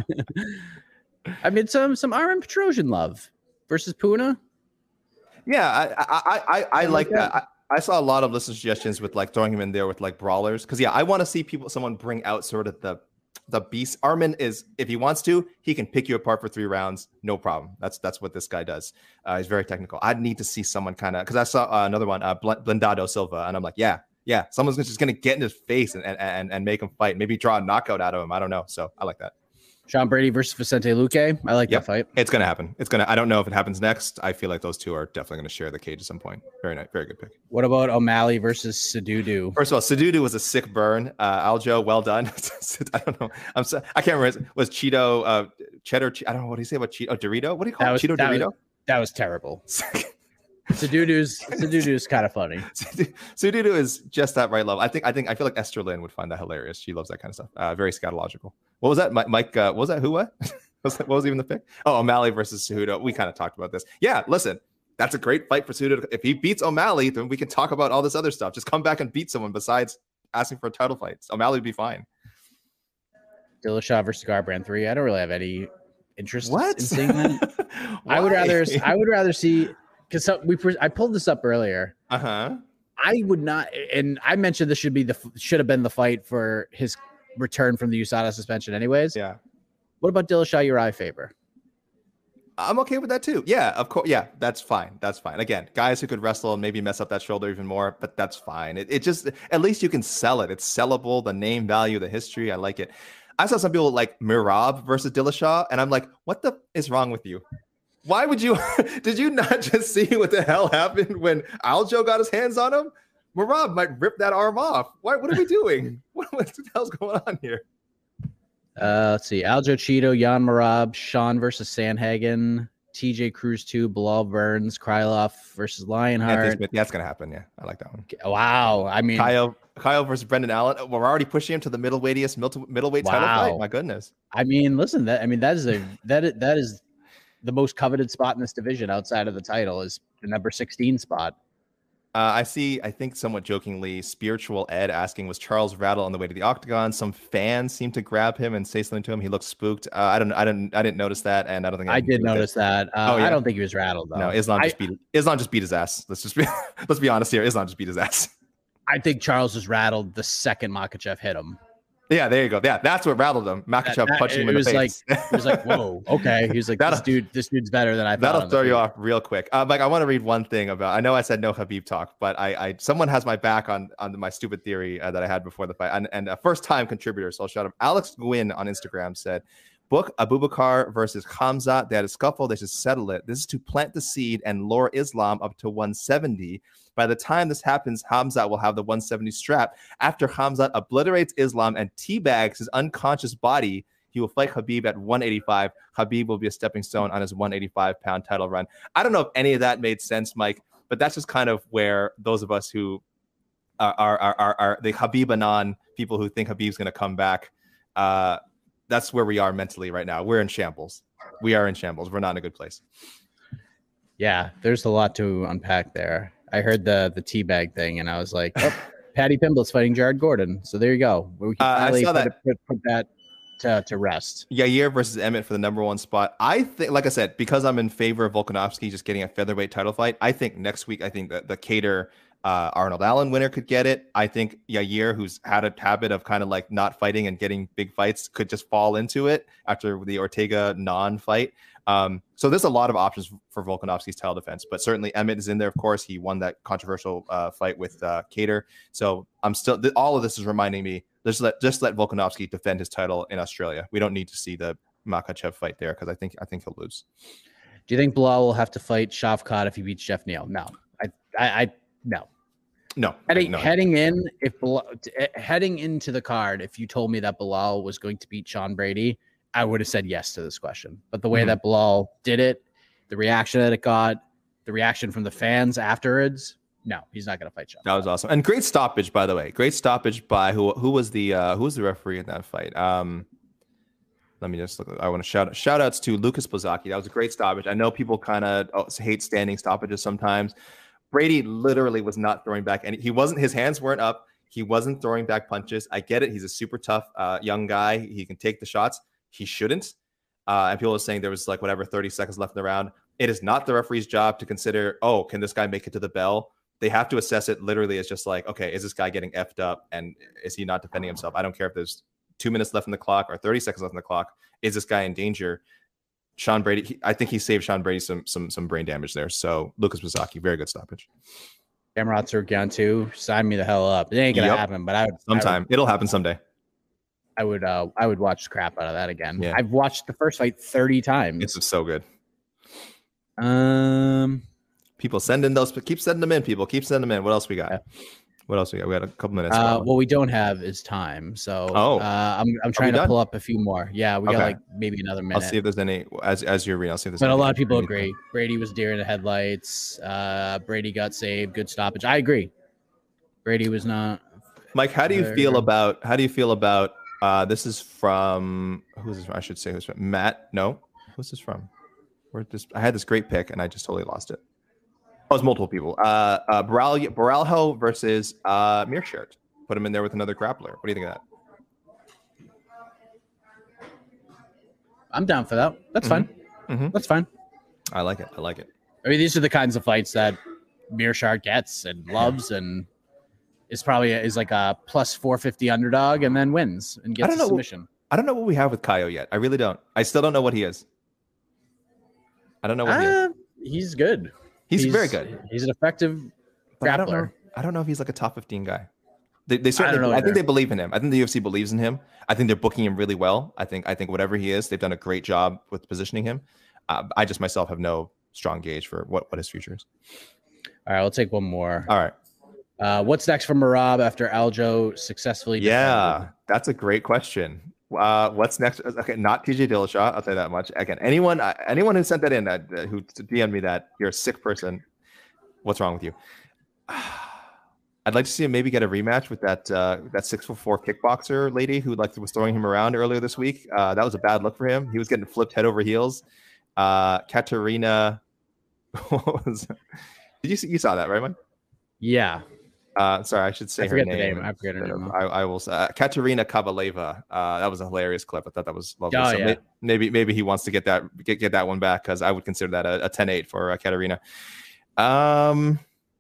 [SPEAKER 5] I mean, some some R M Petrosian love versus Puna.
[SPEAKER 6] Yeah, I I I, I, I like
[SPEAKER 5] like
[SPEAKER 6] that. I, I saw a lot of listener suggestions with like throwing him in there with like brawlers because yeah, I want to see people someone bring out sort of the the beast. Armin is if he wants to, he can pick you apart for three rounds, no problem. That's that's what this guy does. Uh, he's very technical. I'd need to see someone kind of because I saw uh, another one, uh, Bl- Blindado Silva, and I'm like, yeah, yeah, someone's just gonna get in his face and and and make him fight. Maybe draw a knockout out of him. I don't know. So I like that.
[SPEAKER 5] Sean Brady versus Vicente Luque. I like
[SPEAKER 6] Yep.
[SPEAKER 5] that fight.
[SPEAKER 6] It's gonna happen. It's gonna. I don't know if it happens next. I feel like those two are definitely gonna share the cage at some point. Very nice. Very good pick.
[SPEAKER 5] What about O'Malley versus Cejudo?
[SPEAKER 6] First of all, Cejudo was a sick burn. Uh, Aljo, well done. I don't know. I'm so, I can't remember. Was Cheeto uh, cheddar? I don't know what do you say about Cheeto. Oh, Dorito. What do you call
[SPEAKER 5] That
[SPEAKER 6] it?
[SPEAKER 5] was-
[SPEAKER 6] Cheeto
[SPEAKER 5] that
[SPEAKER 6] Dorito.
[SPEAKER 5] was- That was terrible. Cejudo's Cejudo's kind of funny.
[SPEAKER 6] Cejudo is just that right level. I think. I think. I feel like Esther Lynn would find that hilarious. She loves that kind of stuff. Uh, very scatological. What was that, Mi- Mike? Uh, what was that? Who? What? was that, what was even the pick? Oh, O'Malley versus Cejudo. We kind of talked about this. Yeah. Listen, that's a great fight for Cejudo. If he beats O'Malley, then we can talk about all this other stuff. Just come back and beat someone besides asking for a title fight. O'Malley would be fine.
[SPEAKER 5] Dillashaw versus Garbrandt three. I don't really have any interest
[SPEAKER 6] What?
[SPEAKER 5] in seeing that. I would rather. I would rather see because we. pre- I pulled this up earlier.
[SPEAKER 6] Uh huh.
[SPEAKER 5] I would not, and I mentioned this should be the should have been the fight for his return from the U S A D A suspension. Anyways,
[SPEAKER 6] Yeah.
[SPEAKER 5] what about Dillashaw Uriah Faber?
[SPEAKER 6] I'm okay with that too. Yeah, of course. Yeah, that's fine. That's fine. Again, guys who could wrestle and maybe mess up that shoulder even more, but that's fine. It, it just, at least you can sell it. It's sellable, the name value, the history. I like it. I saw some people like Mirab versus Dillashaw, and I'm like, what the is wrong with you? Why would you, did you not just see what the hell happened when Aljo got his hands on him? Mirab might rip that arm off. Why, what are we doing? What, what the hell's going on here?
[SPEAKER 5] Uh, let's see. Aljo Cheeto, Jan Marab, Sean versus Sandhagen, T J Cruz two, Bilal Burns, Krylov versus
[SPEAKER 6] Anthony
[SPEAKER 5] Lionheart.
[SPEAKER 6] Smith. Yeah, that's going to happen. Yeah, I like that one.
[SPEAKER 5] Wow. I mean,
[SPEAKER 6] Kyle Kyle versus Brendan Allen. Oh, we're already pushing him to the middleweightiest middle, middleweight title
[SPEAKER 5] Wow.
[SPEAKER 6] fight. My goodness.
[SPEAKER 5] I mean, listen, that I mean, that is a that is, that is the most coveted spot in this division outside of the title is the number sixteen spot.
[SPEAKER 6] Uh, I see, I think somewhat jokingly, Spiritual Ed asking, was Charles Rattle on the way to the octagon? Some fans seem to grab him and say something to him. He looks spooked. Uh, I don't, I didn't, I didn't notice that, and I don't think
[SPEAKER 5] I did notice
[SPEAKER 6] it.
[SPEAKER 5] that. Uh,
[SPEAKER 6] Oh, yeah.
[SPEAKER 5] I don't think he was rattled though.
[SPEAKER 6] No, Islam
[SPEAKER 5] I,
[SPEAKER 6] just beat Islam just beat his ass. Let's just be, let's be honest here. Islam just beat his ass.
[SPEAKER 5] I think Charles was rattled the second Makhachev hit him.
[SPEAKER 6] Yeah, there you go. Yeah, that's what rattled him. Makachev
[SPEAKER 5] That- that-
[SPEAKER 6] punching him
[SPEAKER 5] it
[SPEAKER 6] in the
[SPEAKER 5] was
[SPEAKER 6] face.
[SPEAKER 5] like it was like whoa, okay. He was like, this
[SPEAKER 6] That'll-
[SPEAKER 5] dude, this dude's better than I thought.
[SPEAKER 6] That'll
[SPEAKER 5] on the
[SPEAKER 6] throw you
[SPEAKER 5] field.
[SPEAKER 6] off real quick. Uh, Mike, I want to read one thing about. I know I said no Habib talk, but I, I someone has my back on on my stupid theory uh, that I had before the fight, and, and a first time contributor. So I'll shout him. Alex Gwynn on Instagram said, "Book Abubakar versus Khamzat. They had a scuffle. They should settle it. This is to plant the seed and lure Islam up to one seventy. By the time this happens, Khamzat will have the one seventy strap. After Khamzat obliterates Islam and teabags his unconscious body, he will fight Habib at one eighty-five. Habib will be a stepping stone on his one eighty-five pound title run." I don't know if any of that made sense, Mike, but that's just kind of where those of us who are are are, are, are the Habib Anon people who think Habib's going to come back, uh, that's where we are mentally right now. We're in shambles. We are in shambles. We're not in a good place.
[SPEAKER 5] Yeah, there's a lot to unpack there. I heard the the teabag thing, and I was like, oh, Patty Pimblett's fighting Jared Gordon. So there you go. We can
[SPEAKER 6] Uh, I
[SPEAKER 5] finally
[SPEAKER 6] saw
[SPEAKER 5] put,
[SPEAKER 6] that.
[SPEAKER 5] Put, put that to, to rest.
[SPEAKER 6] Yair versus Emmett for the number one spot. I think, like I said, because I'm in favor of Volkanovski just getting a featherweight title fight, I think next week, I think that the Kattar uh, Arnold Allen winner could get it. I think Yair, who's had a habit of kind of like not fighting and getting big fights, could just fall into it after the Ortega non-fight. Um, so there's a lot of options for Volkanovski's title defense, but certainly Emmett is in there. Of course, he won that controversial uh, fight with uh, Kattar. So I'm still, th- all of this is reminding me, just let, just let Volkanovski defend his title in Australia. We don't need to see the Makhachev fight there, because I think, I think he'll lose.
[SPEAKER 5] Do you think Belal will have to fight Shavkat if he beats Jeff Neal? No, I, I, I no,
[SPEAKER 6] no.
[SPEAKER 5] Heading,
[SPEAKER 6] no.
[SPEAKER 5] heading in, if Belal, heading into the card, if you told me that Belal was going to beat Sean Brady, I would have said yes to this question. But the way mm-hmm. that Belal did it, the reaction that it got, the reaction from the fans afterwards, no, he's not going to fight Sean.
[SPEAKER 6] That was awesome. And great stoppage, by the way. Great stoppage by who who was the uh, who was the referee in that fight? Um, let me just look. I want to shout shout outs to Lucas Blazaki. That was a great stoppage. I know people kind of oh, hate standing stoppages sometimes. Brady literally was not throwing back, and he wasn't. His hands weren't up. He wasn't throwing back punches. I get it. He's a super tough uh, young guy. He can take the shots. He shouldn't. Uh, and people are saying there was like whatever thirty seconds left in the round. It is not the referee's job to consider, oh, can this guy make it to the bell? They have to assess it literally as just like, okay, is this guy getting effed up and is he not defending himself? I don't care if there's two minutes left in the clock or thirty seconds left in the clock. Is this guy in danger? Sean Brady, he, I think he saved Sean Brady some some some brain damage there. So Lucas Blazaki, very good stoppage.
[SPEAKER 5] Gamrot Tsarukyan too. Sign me the hell up. It ain't gonna
[SPEAKER 6] yep.
[SPEAKER 5] happen, but I would
[SPEAKER 6] sometime. I would, It'll happen someday.
[SPEAKER 5] I would uh I would watch the crap out of that again.
[SPEAKER 6] Yeah.
[SPEAKER 5] I've watched the first fight thirty times.
[SPEAKER 6] It's so good.
[SPEAKER 5] Um
[SPEAKER 6] people send in those, keep sending them in, people. Keep sending them in. What else we got? Yeah. What else we got? We got a couple minutes.
[SPEAKER 5] Uh, what we don't have is time. So
[SPEAKER 6] oh,
[SPEAKER 5] uh, I'm I'm trying to done? pull up a few more. Yeah, we okay. got like maybe another minute.
[SPEAKER 6] I'll see if there's any as as you're reading. I'll see if there's.
[SPEAKER 5] But
[SPEAKER 6] any
[SPEAKER 5] a lot of people agree. Brady was deer in the headlights. Uh, Brady got saved. Good stoppage. I agree. Brady was not.
[SPEAKER 6] Mike, how do you feel about how do you feel about uh, this is from who's this from? I should say who's from Matt. No, who's this from? Where this? I had this great pick and I just totally lost it. Oh, it's multiple people. Uh, uh, Baral, Baralho versus uh, Meerschaert. Put him in there with another grappler. What do you think of that?
[SPEAKER 5] I'm down for that. That's mm-hmm. fine. Mm-hmm. That's fine.
[SPEAKER 6] I like it. I like it.
[SPEAKER 5] I mean, these are the kinds of fights that Meerschaert gets and loves, and is probably is like a plus four fifty underdog, and then wins and gets a submission.
[SPEAKER 6] What, I don't know what we have with Kaio yet. I really don't. I still don't know what he is. I don't know what uh, he is.
[SPEAKER 5] He's good.
[SPEAKER 6] He's, he's very good.
[SPEAKER 5] He's an effective grappler.
[SPEAKER 6] I don't know. I don't know if he's like a top fifteen guy. They, they certainly. I, I think they believe in him. I think the U F C believes in him. I think they're booking him really well. I think. I think whatever he is, they've done a great job with positioning him. Uh, I just myself have no strong gauge for what, what his future is.
[SPEAKER 5] All right, we'll take one more.
[SPEAKER 6] All right.
[SPEAKER 5] Uh, what's next for Merab after Aljo successfully?
[SPEAKER 6] Yeah,
[SPEAKER 5] defended?
[SPEAKER 6] That's a great question. Uh, what's next? Okay, not T J Dillashaw. I'll say that much. Again, anyone, uh, anyone who sent that in, that uh, who D M'd me that you're a sick person. What's wrong with you? I'd like to see him maybe get a rematch with that uh, that six foot four kickboxer lady who like was throwing him around earlier this week. Uh, that was a bad look for him. He was getting flipped head over heels. Uh, Katerina, what was it? Did you see, you saw that right, Mike?
[SPEAKER 5] Yeah.
[SPEAKER 6] Uh, sorry, I should say
[SPEAKER 5] I
[SPEAKER 6] her
[SPEAKER 5] name.
[SPEAKER 6] name.
[SPEAKER 5] I forget her name.
[SPEAKER 6] I, I will say uh, Katerina Kavaleva. Uh, that was a hilarious clip. I thought that was lovely.
[SPEAKER 5] Oh,
[SPEAKER 6] so
[SPEAKER 5] yeah.
[SPEAKER 6] may, maybe maybe he wants to get that get, get that one back because I would consider that a, a ten eight for uh, Katerina. Um,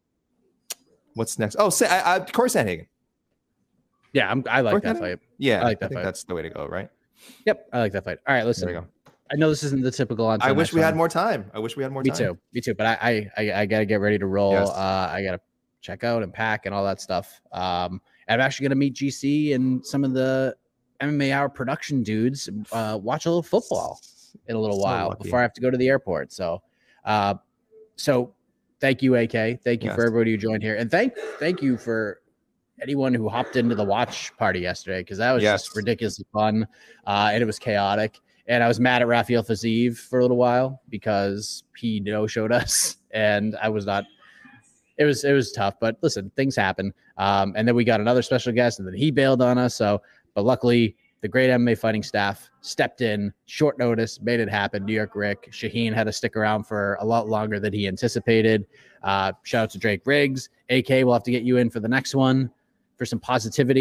[SPEAKER 6] what's next? Oh, say, I, I, Corey Sandhagen.
[SPEAKER 5] Yeah, I'm, I like
[SPEAKER 6] Corey
[SPEAKER 5] that
[SPEAKER 6] Sandhagen?
[SPEAKER 5] fight.
[SPEAKER 6] Yeah,
[SPEAKER 5] I like that
[SPEAKER 6] I think
[SPEAKER 5] fight.
[SPEAKER 6] that's the way to go, right?
[SPEAKER 5] Yep, I like that fight. All right, listen.
[SPEAKER 6] There we go.
[SPEAKER 5] I know this isn't the typical on.
[SPEAKER 6] I wish we had more time. I wish we had more
[SPEAKER 5] Me
[SPEAKER 6] time.
[SPEAKER 5] Me too. Me too. But I, I, I gotta get ready to roll.
[SPEAKER 6] Yes.
[SPEAKER 5] Uh, I gotta check out and pack and all that stuff. Um, and I'm actually gonna meet G C and some of the M M A Hour production dudes. Uh, watch a little football in a little
[SPEAKER 6] So
[SPEAKER 5] while
[SPEAKER 6] lucky.
[SPEAKER 5] before I have to go to the airport. So, uh, so thank you, A K. Thank you
[SPEAKER 6] Yes.
[SPEAKER 5] for everybody who joined here, and thank thank you for anyone who hopped into the watch party yesterday because that was
[SPEAKER 6] Yes.
[SPEAKER 5] just ridiculously fun, uh, and it was chaotic. And I was mad at Rafael Fiziev for a little while because he no showed us, and I was not. It was it was tough, but listen, things happen. Um, and then we got another special guest, and then he bailed on us. So, but luckily, the great M M A fighting staff stepped in, short notice, made it happen. New York Rick Shaheen had to stick around for a lot longer than he anticipated. Uh, shout out to Drake Riggs, A K. We'll have to get you in for the next one for some positivity.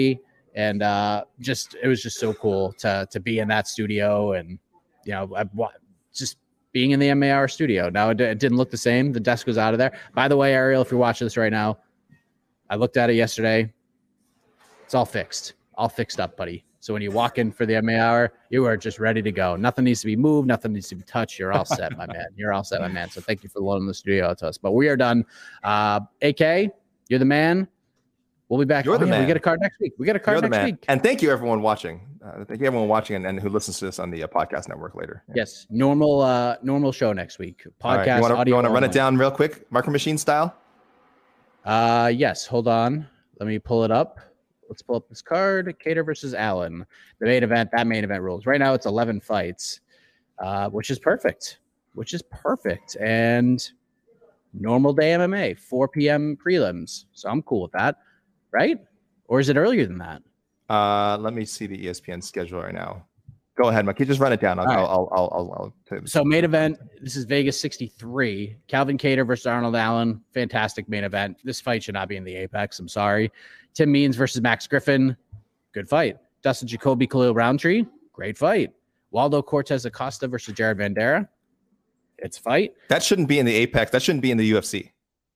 [SPEAKER 5] And uh, just it was just so cool to to be in that studio, and you know, I, just being in the M A R studio. Now it, it didn't look the same. The desk was out of there. By the way, Ariel, if you're watching this right now, I looked at it yesterday. It's all fixed, all fixed up, buddy. So when you walk in for the M A R, you are just ready to go. Nothing needs to be moved. Nothing needs to be touched. You're all set, my man. You're all set, my man. So thank you for loaning the studio out to us. But we are done. Uh, A K, you're the man. We'll be back.
[SPEAKER 6] You're the
[SPEAKER 5] oh, yeah,
[SPEAKER 6] man.
[SPEAKER 5] We get a card next week. We get a card
[SPEAKER 6] You're
[SPEAKER 5] next
[SPEAKER 6] the man.
[SPEAKER 5] week.
[SPEAKER 6] And thank you, everyone watching. Uh, thank you, everyone watching and, and who listens to this on the uh, podcast network later. Yeah.
[SPEAKER 5] Yes, normal, uh, normal show next week. Podcast,
[SPEAKER 6] right. You wanna,
[SPEAKER 5] audio.
[SPEAKER 6] You want to run
[SPEAKER 5] only.
[SPEAKER 6] it down real quick, Micro Machine style?
[SPEAKER 5] Uh, yes. Hold on. Let me pull it up. Let's pull up this card. Cater versus Allen. The main event. That main event rules. Right now, it's eleven fights, uh, which is perfect. Which is perfect. And normal day M M A, four p.m. prelims. So I'm cool with that, right? Or is it earlier than that?
[SPEAKER 6] Uh, let me see the E S P N schedule right now. Go ahead, Mike. You just run it down. I'll,
[SPEAKER 5] All right.
[SPEAKER 6] I'll, I'll, I'll, I'll, I'll
[SPEAKER 5] So main event, this is Vegas sixty-three. Calvin Kattar versus Arnold Allen. Fantastic main event. This fight should not be in the Apex. I'm sorry. Tim Means versus Max Griffin. Good fight. Dustin Jacoby, Khalil Roundtree. Great fight. Waldo Cortez Acosta versus Jared Vandera. It's a fight.
[SPEAKER 6] That shouldn't be in the Apex. That shouldn't be in the U F C.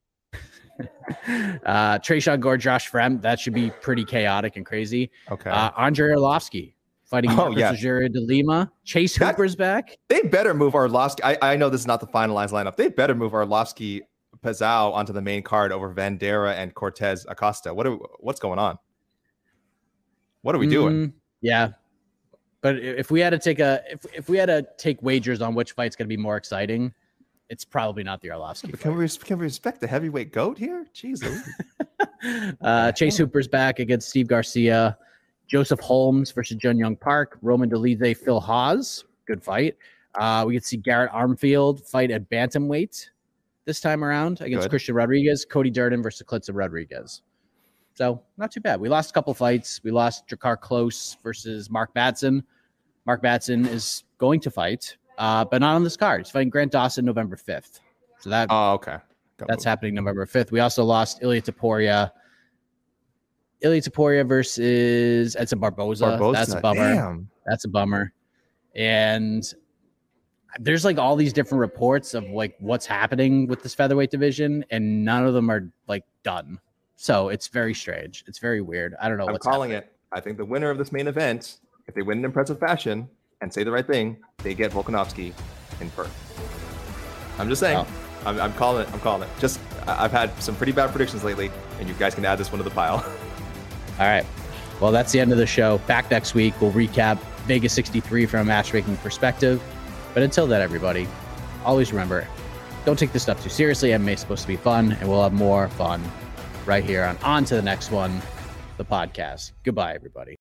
[SPEAKER 5] uh, Tresean Gore, Josh Fremd. That should be pretty chaotic and crazy.
[SPEAKER 6] Okay.
[SPEAKER 5] Uh, Andre Arlovsky fighting
[SPEAKER 6] Oh,
[SPEAKER 5] Marcos
[SPEAKER 6] yeah.
[SPEAKER 5] Rogerio de Lima. Chase
[SPEAKER 6] That-
[SPEAKER 5] Hooper's back.
[SPEAKER 6] They better move Arlovsky. I, I know this is not the finalized lineup. They better move Arlovsky Pazao onto the main card over Vandera and Cortez Acosta. What are, what's going on? What are we doing?
[SPEAKER 5] Mm, yeah. But if we had to take a if, if we had to take wagers on which fight's going to be more exciting, it's probably not the Arlovsky
[SPEAKER 6] But
[SPEAKER 5] fight.
[SPEAKER 6] can we can we respect the heavyweight goat here? Jesus.
[SPEAKER 5] Uh, Chase Hooper's back against Steve Garcia. Joseph Holmes versus Jun Young Park. Roman Dolidze, Phil Haas. Good fight. Uh, we could see Garrett Armfield fight at bantamweight this time around against
[SPEAKER 6] Good.
[SPEAKER 5] Christian Rodriguez. Cody Durden versus Klitsa Rodriguez. So not too bad. We lost a couple fights. We lost Drakkar Klose versus Mark Batson. Mark Batson is going to fight, uh, but not on this card. He's fighting Grant Dawson November fifth. So that
[SPEAKER 6] Oh, okay. Got
[SPEAKER 5] that's
[SPEAKER 6] moved.
[SPEAKER 5] happening November fifth. We also lost Ilya Taporia. Ilya Taporia versus Edson Barboza.
[SPEAKER 6] Barboza.
[SPEAKER 5] That's a bummer.
[SPEAKER 6] Damn.
[SPEAKER 5] That's a bummer. And there's like all these different reports of like what's happening with this featherweight division, and none of them are like done. So it's very strange. It's very weird. I don't know
[SPEAKER 6] I'm
[SPEAKER 5] what's
[SPEAKER 6] calling
[SPEAKER 5] happening.
[SPEAKER 6] it. I think the winner of this main event, if they win in impressive fashion and say the right thing, they get Volkanovski in Perth. I'm just saying.
[SPEAKER 5] Oh.
[SPEAKER 6] I'm, I'm calling it. I'm calling it. Just I- I've had some pretty bad predictions lately, and you guys can add this one to the pile.
[SPEAKER 5] All right. Well, that's the end of the show. Back next week. We'll recap Vegas sixty-three from a matchmaking perspective. But until then, everybody, always remember, don't take this stuff too seriously. M M A is supposed to be fun, and we'll have more fun right here on On to the Next One, the podcast. Goodbye, everybody.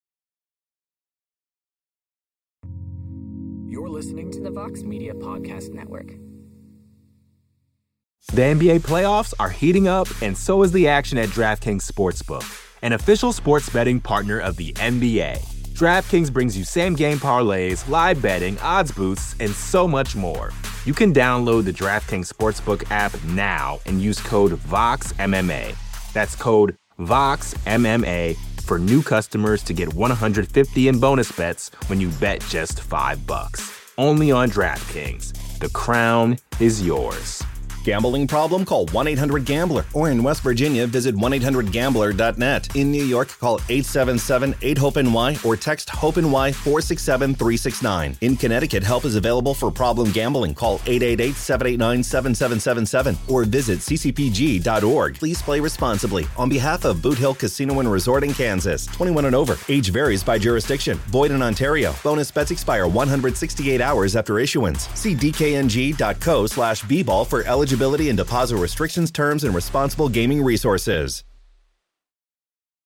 [SPEAKER 4] You're listening to the Vox Media Podcast Network.
[SPEAKER 1] The N B A playoffs are heating up, and so is the action at DraftKings Sportsbook, an official sports betting partner of the N B A. DraftKings brings you same-game parlays, live betting, odds boosts, and so much more. You can download the DraftKings Sportsbook app now and use code VOXMMA. That's code VOXMMA for new customers to get one hundred fifty in bonus bets when you bet just five bucks. Only on DraftKings. The crown is yours.
[SPEAKER 2] Gambling problem? Call one eight hundred gambler. Or in West Virginia, visit one eight hundred gambler dot net. In New York, call eight seven seven eight hope N Y or text HOPE-NY four six seven three six nine. In Connecticut, help is available for problem gambling. Call eight eight eight seven eight nine seven seven seven seven or visit c c p g dot org. Please play responsibly. On behalf of Boot Hill Casino and Resort in Kansas, twenty-one and over. Age varies by jurisdiction. Void in Ontario. Bonus bets expire one hundred sixty-eight hours after issuance. See d k n g dot co slash b ball for eligibility and deposit restrictions, terms, and responsible gaming resources.